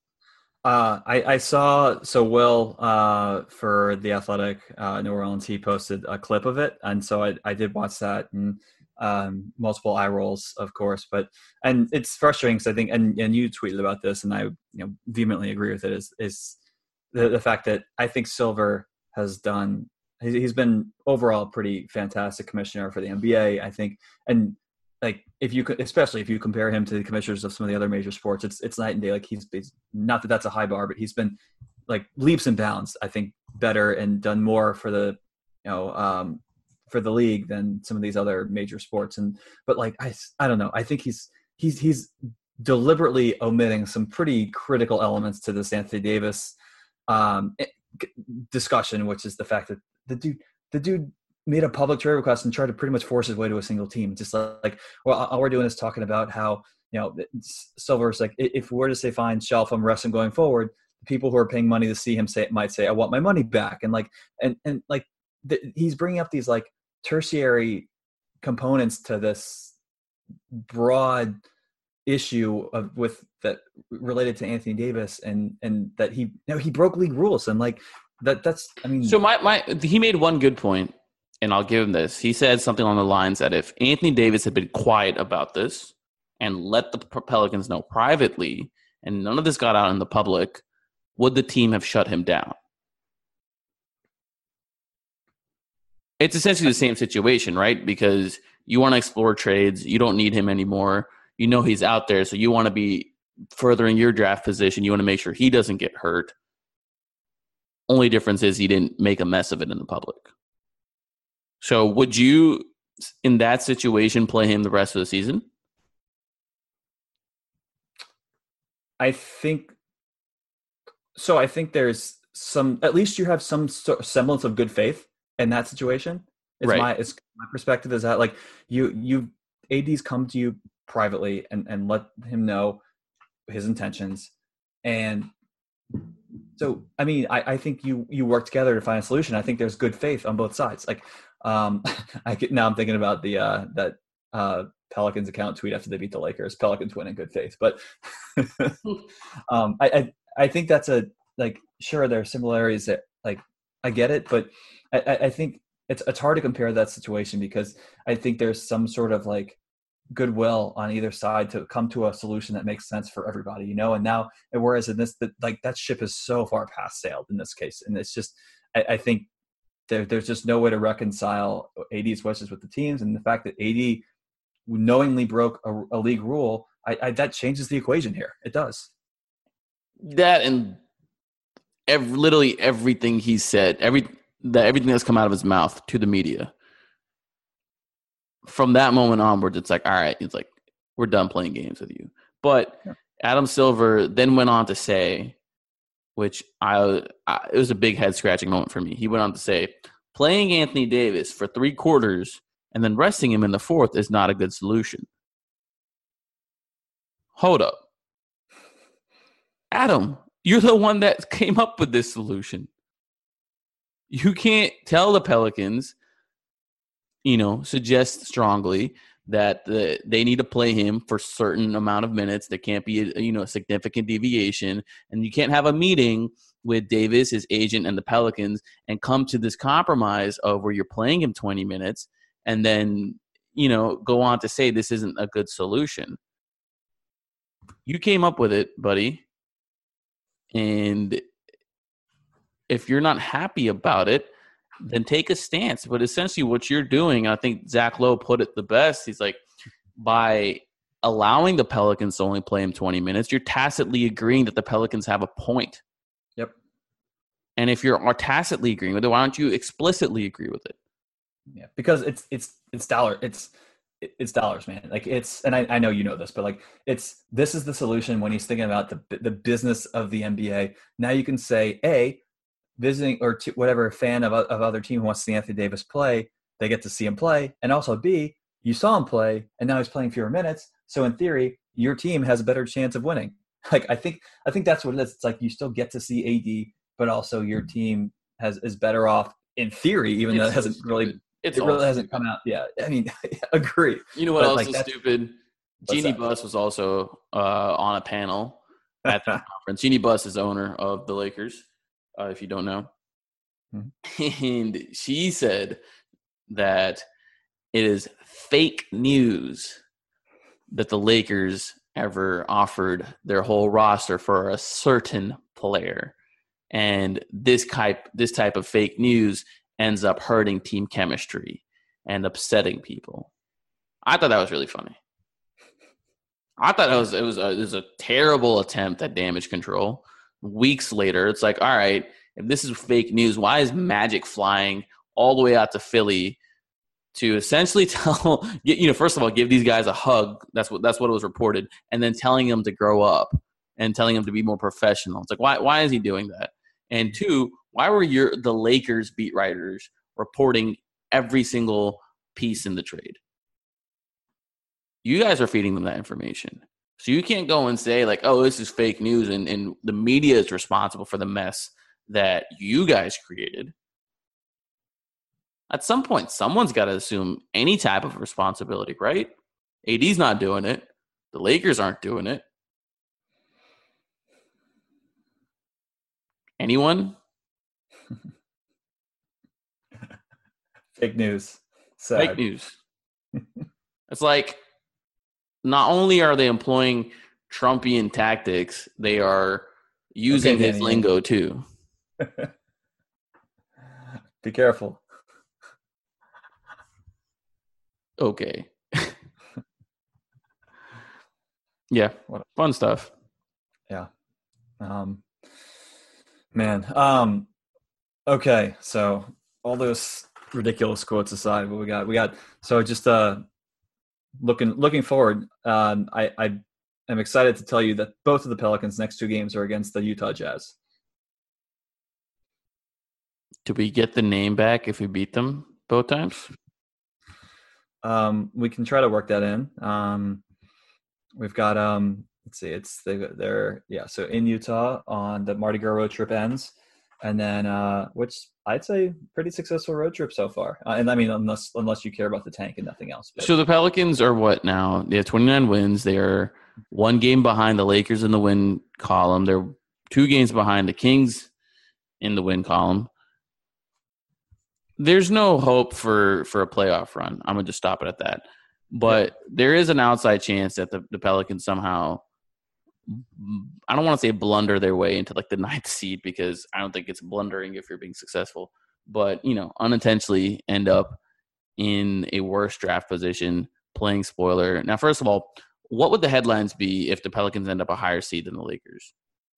I saw, so Will, for The Athletic, New Orleans, he posted a clip of it. And so I did watch that, and multiple eye rolls, of course, and it's frustrating because I think, and you tweeted about this, and I vehemently agree with it, is the fact that I think Silver has done, he's been overall a pretty fantastic commissioner for the NBA, I think. And like, especially if you compare him to the commissioners of some of the other major sports, it's night and day. Like he's not that that's a high bar, but he's been like leaps and bounds, I think, better and done more for the, for the league than some of these other major sports. But like, I don't know. I think he's deliberately omitting some pretty critical elements to this Anthony Davis discussion, which is the fact that the dude made a public trade request and tried to pretty much force his way to a single team. Just like, well, all we're doing is talking about how, Silver's like, if we're to say, fine, shelf him, rest him going forward, the people who are paying money to see him might say, I want my money back. And like, and like he's bringing up these like tertiary components to this broad issue with that related to Anthony Davis and that he broke league rules. And like, that's, I mean, so he made one good point. And I'll give him this. He said something along the lines that if Anthony Davis had been quiet about this and let the Pelicans know privately, and none of this got out in the public, would the team have shut him down? It's essentially the same situation, right? Because you want to explore trades. You don't need him anymore. You know he's out there, so you want to be furthering your draft position. You want to make sure he doesn't get hurt. Only difference is he didn't make a mess of it in the public. So would you, in that situation, play him the rest of the season? I think so. I think there's some, at least you have some semblance of good faith in that situation. It's my perspective is that, like, you AD's come to you privately and let him know his intentions. And so, I mean, I think you work together to find a solution. I think there's good faith on both sides. Like, now I'm thinking about that Pelicans account tweet after they beat the Lakers. Pelicans win in good faith, but I think that's sure there are similarities that, like, I get it, but I think it's hard to compare that situation because I think there's some sort of like goodwill on either side to come to a solution that makes sense for everybody, you know. And now, whereas in this, that ship is so far past sailed in this case, and it's just I think there's just no way to reconcile AD's wishes with the teams, and the fact that AD knowingly broke a league rule, that changes the equation here. It does. That and literally everything he said, everything that's come out of his mouth to the media. From that moment onwards, it's like, all right, it's like, we're done playing games with you. But Adam Silver then went on to say, which it was a big head scratching moment for me. He went on to say, playing Anthony Davis for 3 quarters and then resting him in the 4th is not a good solution. Hold up. Adam, you're the one that came up with this solution. You can't tell the Pelicans, suggest strongly that they need to play him for a certain amount of minutes. There can't be a significant deviation, and you can't have a meeting with Davis, his agent, and the Pelicans and come to this compromise of where you're playing him 20 minutes and then go on to say this isn't a good solution. You came up with it, buddy, and if you're not happy about it, then take a stance. But essentially what you're doing, I think Zach Lowe put it the best. He's like, by allowing the Pelicans to only play him 20 minutes, you're tacitly agreeing that the Pelicans have a point. Yep. And if you're tacitly agreeing with it, why don't you explicitly agree with it? Yeah, because it's dollars, man. Like, and I know you know this, but like, this is the solution when he's thinking about the business of the NBA. Now you can say, visiting or whatever fan of other team who wants to see Anthony Davis play, they get to see him play. And also B, you saw him play and now he's playing fewer minutes. So in theory, your team has a better chance of winning. Like, I think that's what it is. It's like you still get to see AD, but also your team is better off in theory, even though it hasn't really hasn't come out. Yeah. I mean, agree. You know what else is stupid? Jeannie Buss was also on a panel at the conference. Jeannie Buss is owner of the Lakers. If you don't know. Mm-hmm. And she said that it is fake news that the Lakers ever offered their whole roster for a certain player. And this type of fake news ends up hurting team chemistry and upsetting people. I thought that was really funny. I thought it was a terrible attempt at damage control. Weeks later, it's like, all right, if this is fake news, why is Magic flying all the way out to Philly to essentially first of all, give these guys a hug? That's what it was reported, and then telling them to grow up and telling them to be more professional. It's like, why is he doing that? And 2, why were the Lakers beat writers reporting every single piece in the trade? You guys are feeding them that information. So you can't go and say, like, oh, this is fake news, and the media is responsible for the mess that you guys created. At some point, someone's got to assume any type of responsibility, right? AD's not doing it. The Lakers aren't doing it. Anyone? Fake news. Sad. Fake news. It's like, not only are they employing Trumpian tactics, they are using his Danny. lingo too. Be careful. Okay. Yeah, fun stuff. Yeah. Man. Okay, so all those ridiculous quotes aside, what we got. So just looking forward. I am excited to tell you that both of the Pelicans' next 2 games are against the Utah Jazz. Do we get the name back if we beat them both times? We can try to work that in. We've got let's see, they're so in Utah on the Mardi Gras road trip ends, and then which I'd say pretty successful road trip so far. And I mean, unless you care about the tank and nothing else. But. So the Pelicans are what now? They have 29 wins. They are 1 game behind the Lakers in the win column. They're 2 games behind the Kings in the win column. There's no hope for a playoff run. I'm going to just stop it at that. But there is an outside chance that the Pelicans somehow, I don't want to say blunder their way into like the 9th seed, because I don't think it's blundering if you're being successful. But, unintentionally end up in a worse draft position playing spoiler. Now, first of all, what would the headlines be if the Pelicans end up a higher seed than the Lakers?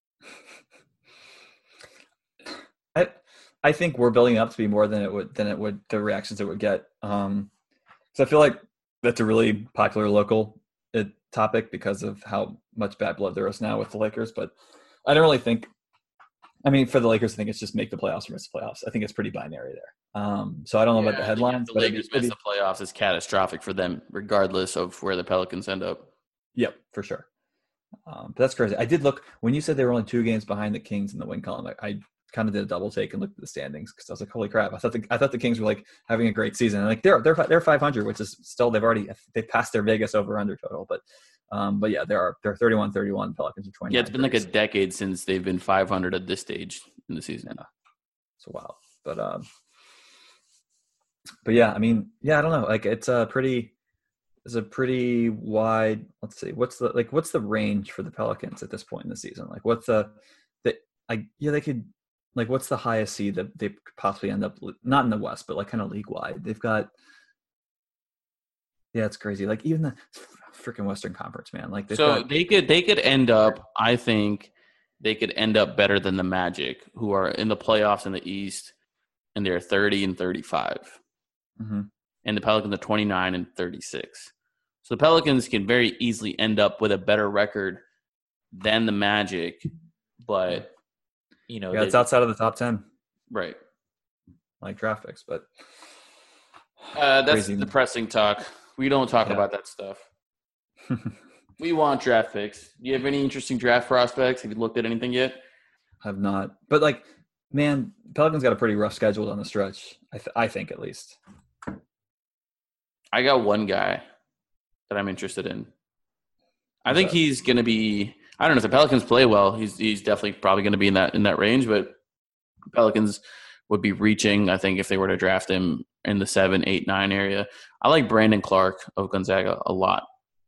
I think we're building up to be more than it would the reactions it would get. So I feel like that's a really popular local topic because of how much bad blood there is now with the Lakers. But I don't really think. I mean, for the Lakers, I think it's just make the playoffs or miss the playoffs. I think it's pretty binary there. So I don't know about the headlines. If the Lakers miss the playoffs, it's catastrophic for them, regardless of where the Pelicans end up. Yep, for sure. But that's crazy. I did look when you said they were only 2 games behind the Kings in the win column. I kind of did a double take and looked at the standings because I was like, holy crap! I thought the Kings were like having a great season. And like they're 500, which is still they've passed their Vegas over under total. But yeah, they're 31-31. Pelicans are 20. Yeah, it's been like a decade since they've been 500 at this stage in the season. Yeah. It's wild. But yeah, I mean, yeah, I don't know. Like it's a pretty wide. Let's see, what's the range for the Pelicans at this point in the season? Like what's they could. Like, what's the highest seed that they could possibly end up – not in the West, but, like, kind of league-wide? They've got – yeah, it's crazy. Like, even the freaking Western Conference, man. Like, they could end up – I think they could end up better than the Magic, who are in the playoffs in the East, and they're 30-35. Mm-hmm. And the Pelicans are 29-36. So the Pelicans can very easily end up with a better record than the Magic, but – it's outside of the top 10, right? Like draft picks, but that's crazy. Depressing talk. We don't talk about that stuff. We want draft picks. Do you have any interesting draft prospects? Have you looked at anything yet? Have not, but like, man, Pelicans got a pretty rough schedule on the stretch. I think at least. I got one guy that I'm interested in. I think he's going to be. I don't know if the Pelicans play well. He's definitely probably going to be in that range, but Pelicans would be reaching, I think, if they were to draft him in the 7, 8, 9 area. I like Brandon Clark of Gonzaga a lot.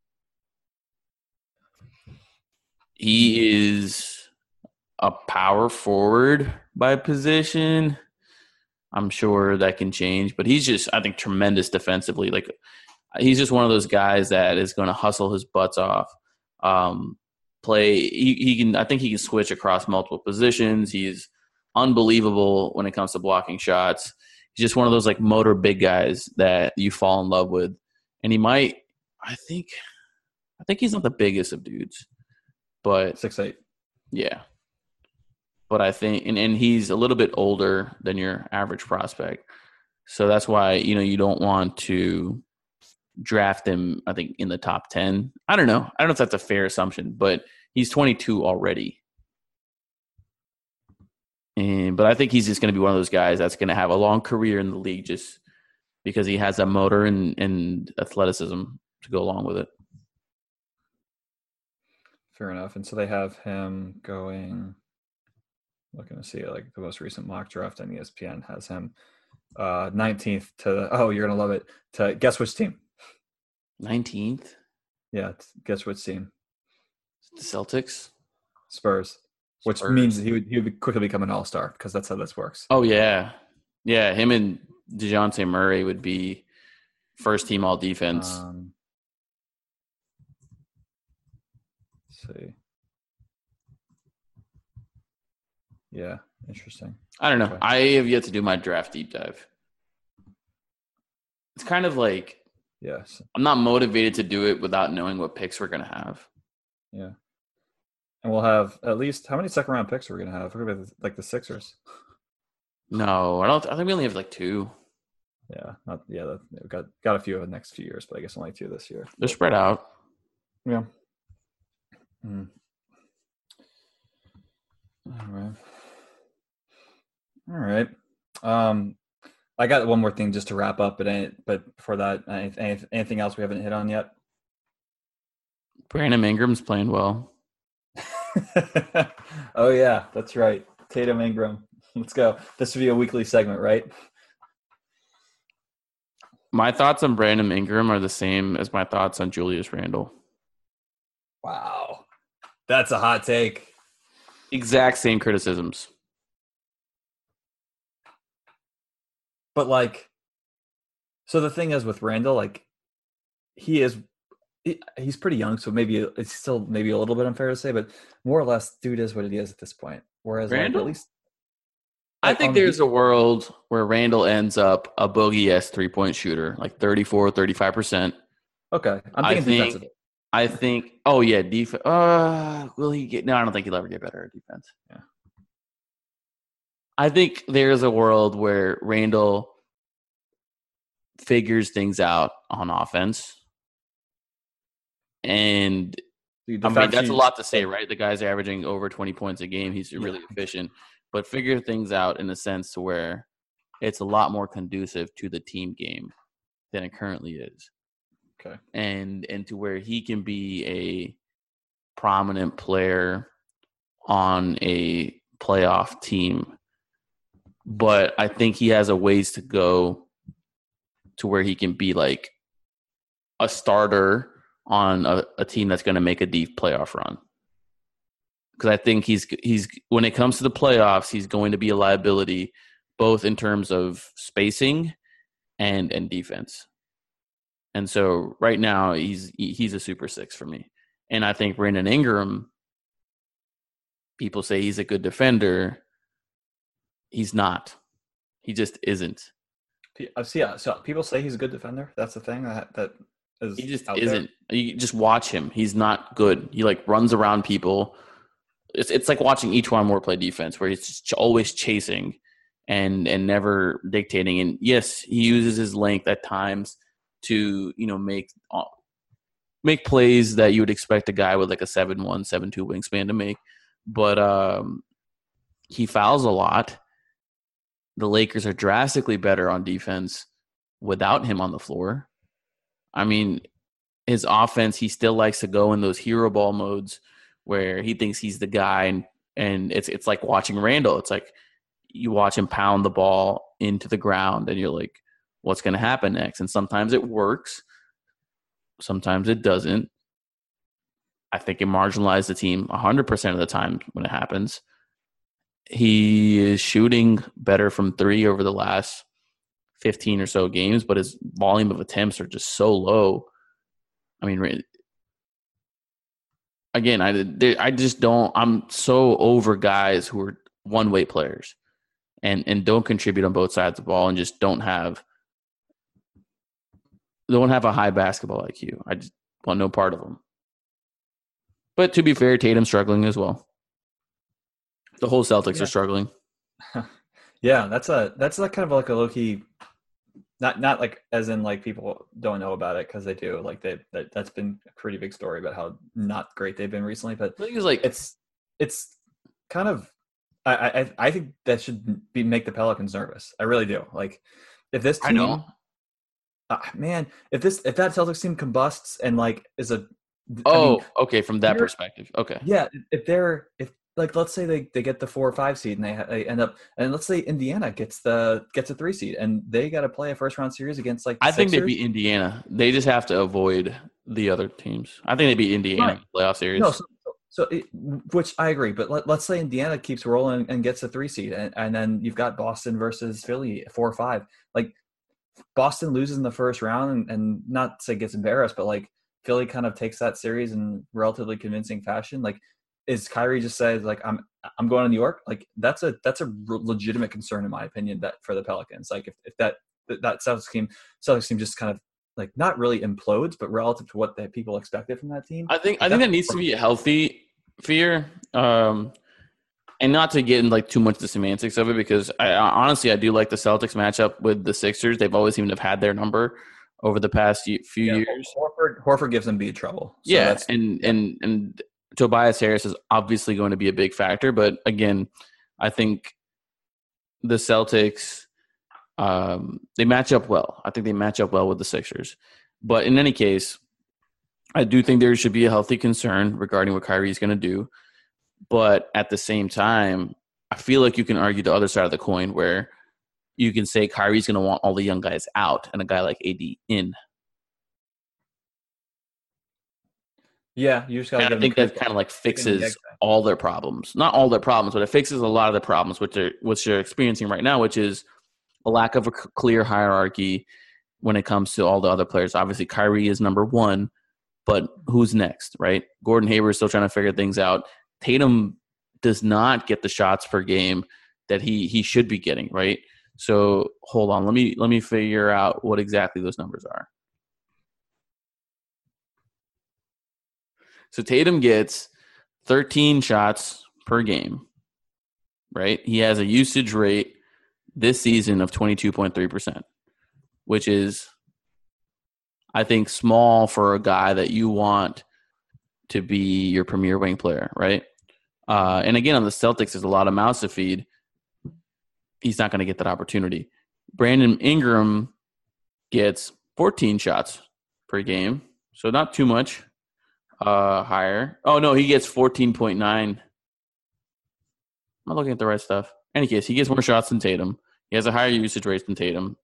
He is a power forward by position. I'm sure that can change, but he's just, I think, tremendous defensively. Like, he's just one of those guys that is going to hustle his butts off. He can. I think he can switch across multiple positions. He's unbelievable when it comes to blocking shots. He's just one of those like motor big guys that you fall in love with. And he might. I think he's not the biggest of dudes, but 6'8". Yeah, but I think and he's a little bit older than your average prospect, so that's why you don't want to draft him, I think, in the top 10. I don't know if that's a fair assumption, but he's 22 already. But I think he's just going to be one of those guys that's going to have a long career in the league just because he has a motor and athleticism to go along with it. Fair enough. And so they have him going, looking to see like the most recent mock draft on ESPN has him 19th to, you're going to love it, to guess which team? 19th? Yeah, guess which team? The Celtics? Spurs. Which means he would quickly become an all-star because that's how this works. Oh, yeah. Yeah, him and DeJounte Murray would be first-team all-defense. Let's see. Yeah, interesting. I don't know. Okay. I have yet to do my draft deep dive. It's kind of like I'm not motivated to do it without knowing what picks we're going to have. Yeah. And we'll have at least how many second-round picks are we going to have? We're going to be like the Sixers. No, I think we only have like 2. Yeah, we've got a few over the next few years, but I guess only 2 this year. They're spread out. Yeah. All right. I got one more thing just to wrap up, but before that, anything else we haven't hit on yet? Brandon Ingram's playing well. Oh yeah, that's right. Tatum Ingram. Let's go. This would be a weekly segment, right? My thoughts on Brandon Ingram are the same as my thoughts on Julius Randle. Wow. That's a hot take. Exact same criticisms. But so the thing is with Randle, he's pretty young, so maybe it's still maybe a little bit unfair to say, but more or less, dude is what it is at this point. Whereas Randle? at least I think there's a world where Randle ends up a bogey-esque three-point shooter, like 34, 35%. Okay. I'm thinking defensively. I think, defense. Will he get – no, I don't think he'll ever get better at defense. Yeah. I think there's a world where Randle figures things out on offense. And that's a lot to say, right? The guy's averaging over 20 points a game. He's really efficient. But figure things out in a sense to where it's a lot more conducive to the team game than it currently is. Okay. And to where he can be a prominent player on a playoff team. But I think he has a ways to go to where he can be like a starter on a team that's going to make a deep playoff run. Because I think he's when it comes to the playoffs, he's going to be a liability both in terms of spacing and defense. And so right now he's a super six for me. And I think Brandon Ingram, people say he's a good defender. He's not. He just isn't. So people say he's a good defender. That's the thing that is. He just isn't. You just watch him. He's not good. He runs around people. It's like watching E'Twaun Moore play defense, where he's just always chasing and never dictating. And yes, he uses his length at times to make plays that you would expect a guy with like a 7'1", 7'2" wingspan to make. But he fouls a lot. The Lakers are drastically better on defense without him on the floor. I mean, his offense, he still likes to go in those hero ball modes where he thinks he's the guy, and it's like watching Randle. It's like you watch him pound the ball into the ground, and you're like, what's going to happen next? And sometimes it works. Sometimes it doesn't. I think it marginalized the team 100% of the time when it happens. He is shooting better from 3 over the last 15 or so games, but his volume of attempts are just so low. I mean, again, I just don't – I'm so over guys who are one-way players and don't contribute on both sides of the ball and just don't have a high basketball IQ. I just want no part of them. But to be fair, Tatum's struggling as well. The whole Celtics are struggling. Yeah, that's a kind of like a low key, not like as in like people don't know about it because they do. Like that's been a pretty big story about how not great they've been recently. But I think it's like it's kind of I think that should make the Pelicans nervous. I really do. Like if this team, I know. Man, if that Celtics team combusts and like is a okay, from that perspective, okay, yeah, if like let's say they get the 4 or 5 seed and they end up, and let's say Indiana gets a 3 seed and they got to play a first round series against like the I think Sixers. they beat Indiana. They just have to avoid the other teams. I think they beat Indiana in the playoff series. No, So, which I agree, but let's say Indiana keeps rolling and gets a 3 seed, and then you've got Boston versus Philly 4-5. Like Boston loses in the first round, and not to say gets embarrassed, but like Philly kind of takes that series in relatively convincing fashion. Like, is Kyrie just says like I'm going to New York? Like that's a legitimate concern in my opinion that for the Pelicans. Like if that Celtics team just kind of like not really implodes, but relative to what the people expected from that team. I think that needs to be a healthy fear, and not to get in like too much the semantics of it, because I do like the Celtics matchup with the Sixers. They've always seemed to have had their number over the past few years. Horford gives them beat trouble. So and Tobias Harris is obviously going to be a big factor, but again, I think the Celtics they match up well. I think they match up well with the Sixers. But in any case, I do think there should be a healthy concern regarding what Kyrie is going to do. But at the same time, I feel like you can argue the other side of the coin where you can say Kyrie's going to want all the young guys out and a guy like AD in. Yeah, you just got to. I think that kind of like fixes all their problems. Not all their problems, but it fixes a lot of the problems which they're experiencing right now, which is a lack of a clear hierarchy when it comes to all the other players. Obviously, Kyrie is number one, but who's next, right? Gordon Hayward is still trying to figure things out. Tatum does not get the shots per game that he should be getting, right? So hold on, let me figure out what exactly those numbers are. So Tatum gets 13 shots per game, right? He has a usage rate this season of 22.3%, which is, I think, small for a guy that you want to be your premier wing player, right? And again, on the Celtics, there's a lot of mouths to feed. He's not going to get that opportunity. Brandon Ingram gets 14 shots per game, so not too much higher. Oh, no, he gets 14.9. I'm not looking at the right stuff. In any case, he gets more shots than Tatum. He has a higher usage rate than Tatum.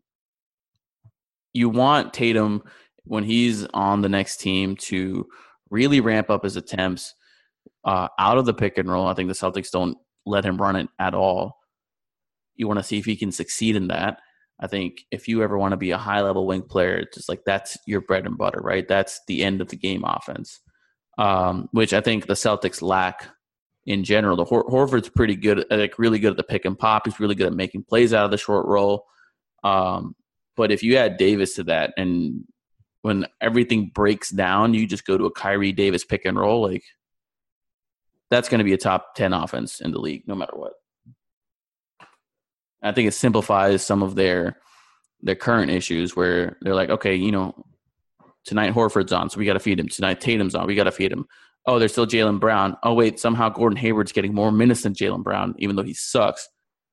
You want Tatum, when he's on the next team, to really ramp up his attempts out of the pick and roll. I think the Celtics don't let him run it at all. You want to see if he can succeed in that. I think if you ever want to be a high-level wing player, it's just like that's your bread and butter, right? That's the end of the game offense, which I think the Celtics lack in general. The Horford's pretty good, like really good at the pick and pop. He's really good at making plays out of the short roll. But if you add Davis to that, and when everything breaks down, you just go to a Kyrie Davis pick and roll, like that's going to be a top 10 offense in the league, no matter what. I think it simplifies some of their current issues where they're like, okay, tonight Horford's on, so we got to feed him. Tonight Tatum's on, we got to feed him. Oh, there's still Jaylen Brown. Oh, wait, somehow Gordon Hayward's getting more minutes than Jaylen Brown, even though he sucks.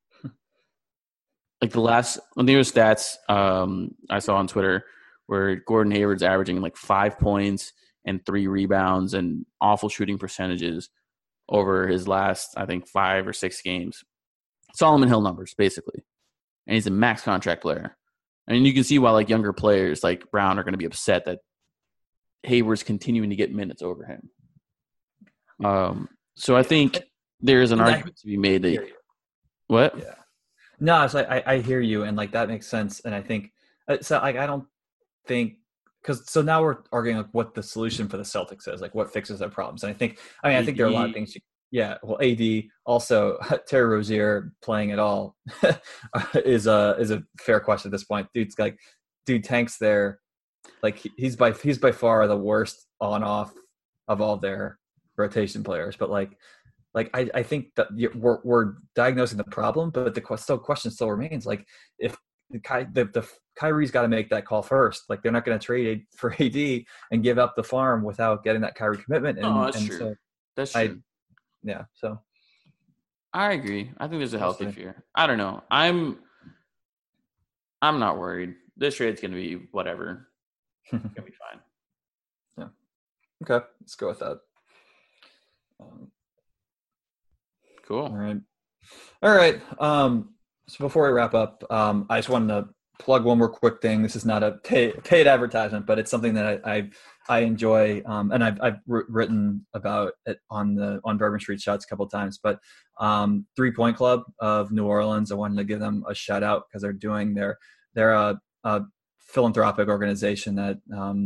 Like the newest stats I saw on Twitter where Gordon Hayward's averaging like 5 points and 3 rebounds and awful shooting percentages over his last, I think, 5 or 6 games. Solomon Hill numbers, basically. And he's a max contract player. I mean, you can see why like younger players like Brown are going to be upset that Hayward's continuing to get minutes over him. So I think there is an argument to be made that – what? Yeah. No, it's like I hear you, and like that makes sense. And I think so. Like I don't think because so now we're arguing like what the solution for the Celtics is, like what fixes their problems. And I think there are a lot of things. Yeah, well, AD also Terry Rozier playing at all is a fair question at this point. Dude tanks there, like he's by far the worst on off of all their rotation players. But like I think that we're diagnosing the problem, but the question still remains. Like if the Kyrie's got to make that call first. Like they're not going to trade for AD and give up the farm without getting that Kyrie commitment. That's true. So that's true. Yeah, so I agree. I think there's a healthy fear. I don't know. I'm not worried. This trade's gonna be whatever. It's gonna be fine. Yeah. Okay, let's go with that. Cool. All right. So before we wrap up, I just wanted to plug one more quick thing. This is not a paid advertisement, but it's something that I enjoy, and I've written about it on Bourbon Street Shots a couple of times. But 3 Point Club of New Orleans, I wanted to give them a shout out because they're a philanthropic organization that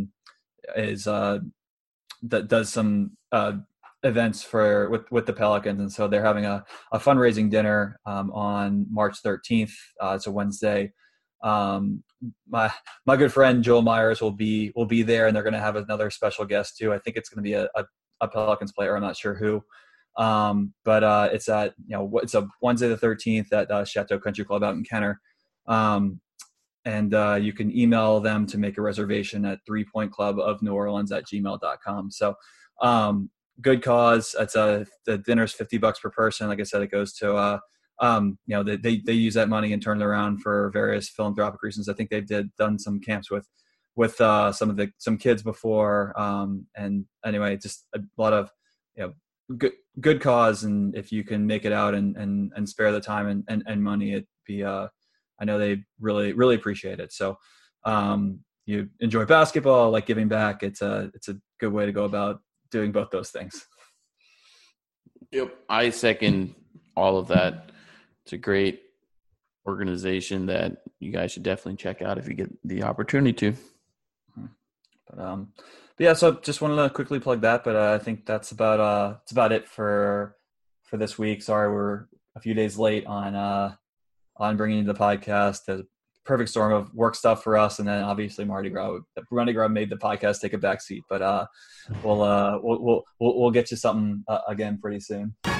that does some events with the Pelicans, and so they're having a fundraising dinner on March 13th. It's a Wednesday. My good friend Joel Myers will be there, and they're going to have another special guest too. I think it's going to be a Pelicans player. I'm not sure who, but it's it's a Wednesday the 13th at Chateau Country Club out in Kenner, and you can email them to make a reservation at 3pointclubofneworleans@gmail.com. So good cause. The dinner's $50 per person. Like I said, it goes to they use that money and turn it around for various philanthropic reasons. I think they've done some camps with some kids before. And anyway, just a lot of good cause. And if you can make it out and spare the time and money, it'd be I know they really, really appreciate it. So you enjoy basketball, like giving back. It's a good way to go about doing both those things. Yep. I second all of that. It's a great organization that you guys should definitely check out if you get the opportunity to. But yeah, so just wanted to quickly plug that, but I think that's about it for this week. Sorry, we're a few days late on bringing you the podcast. There's a perfect storm of work stuff for us, and then obviously Mardi Gras made the podcast take a backseat. But we'll get you something again pretty soon.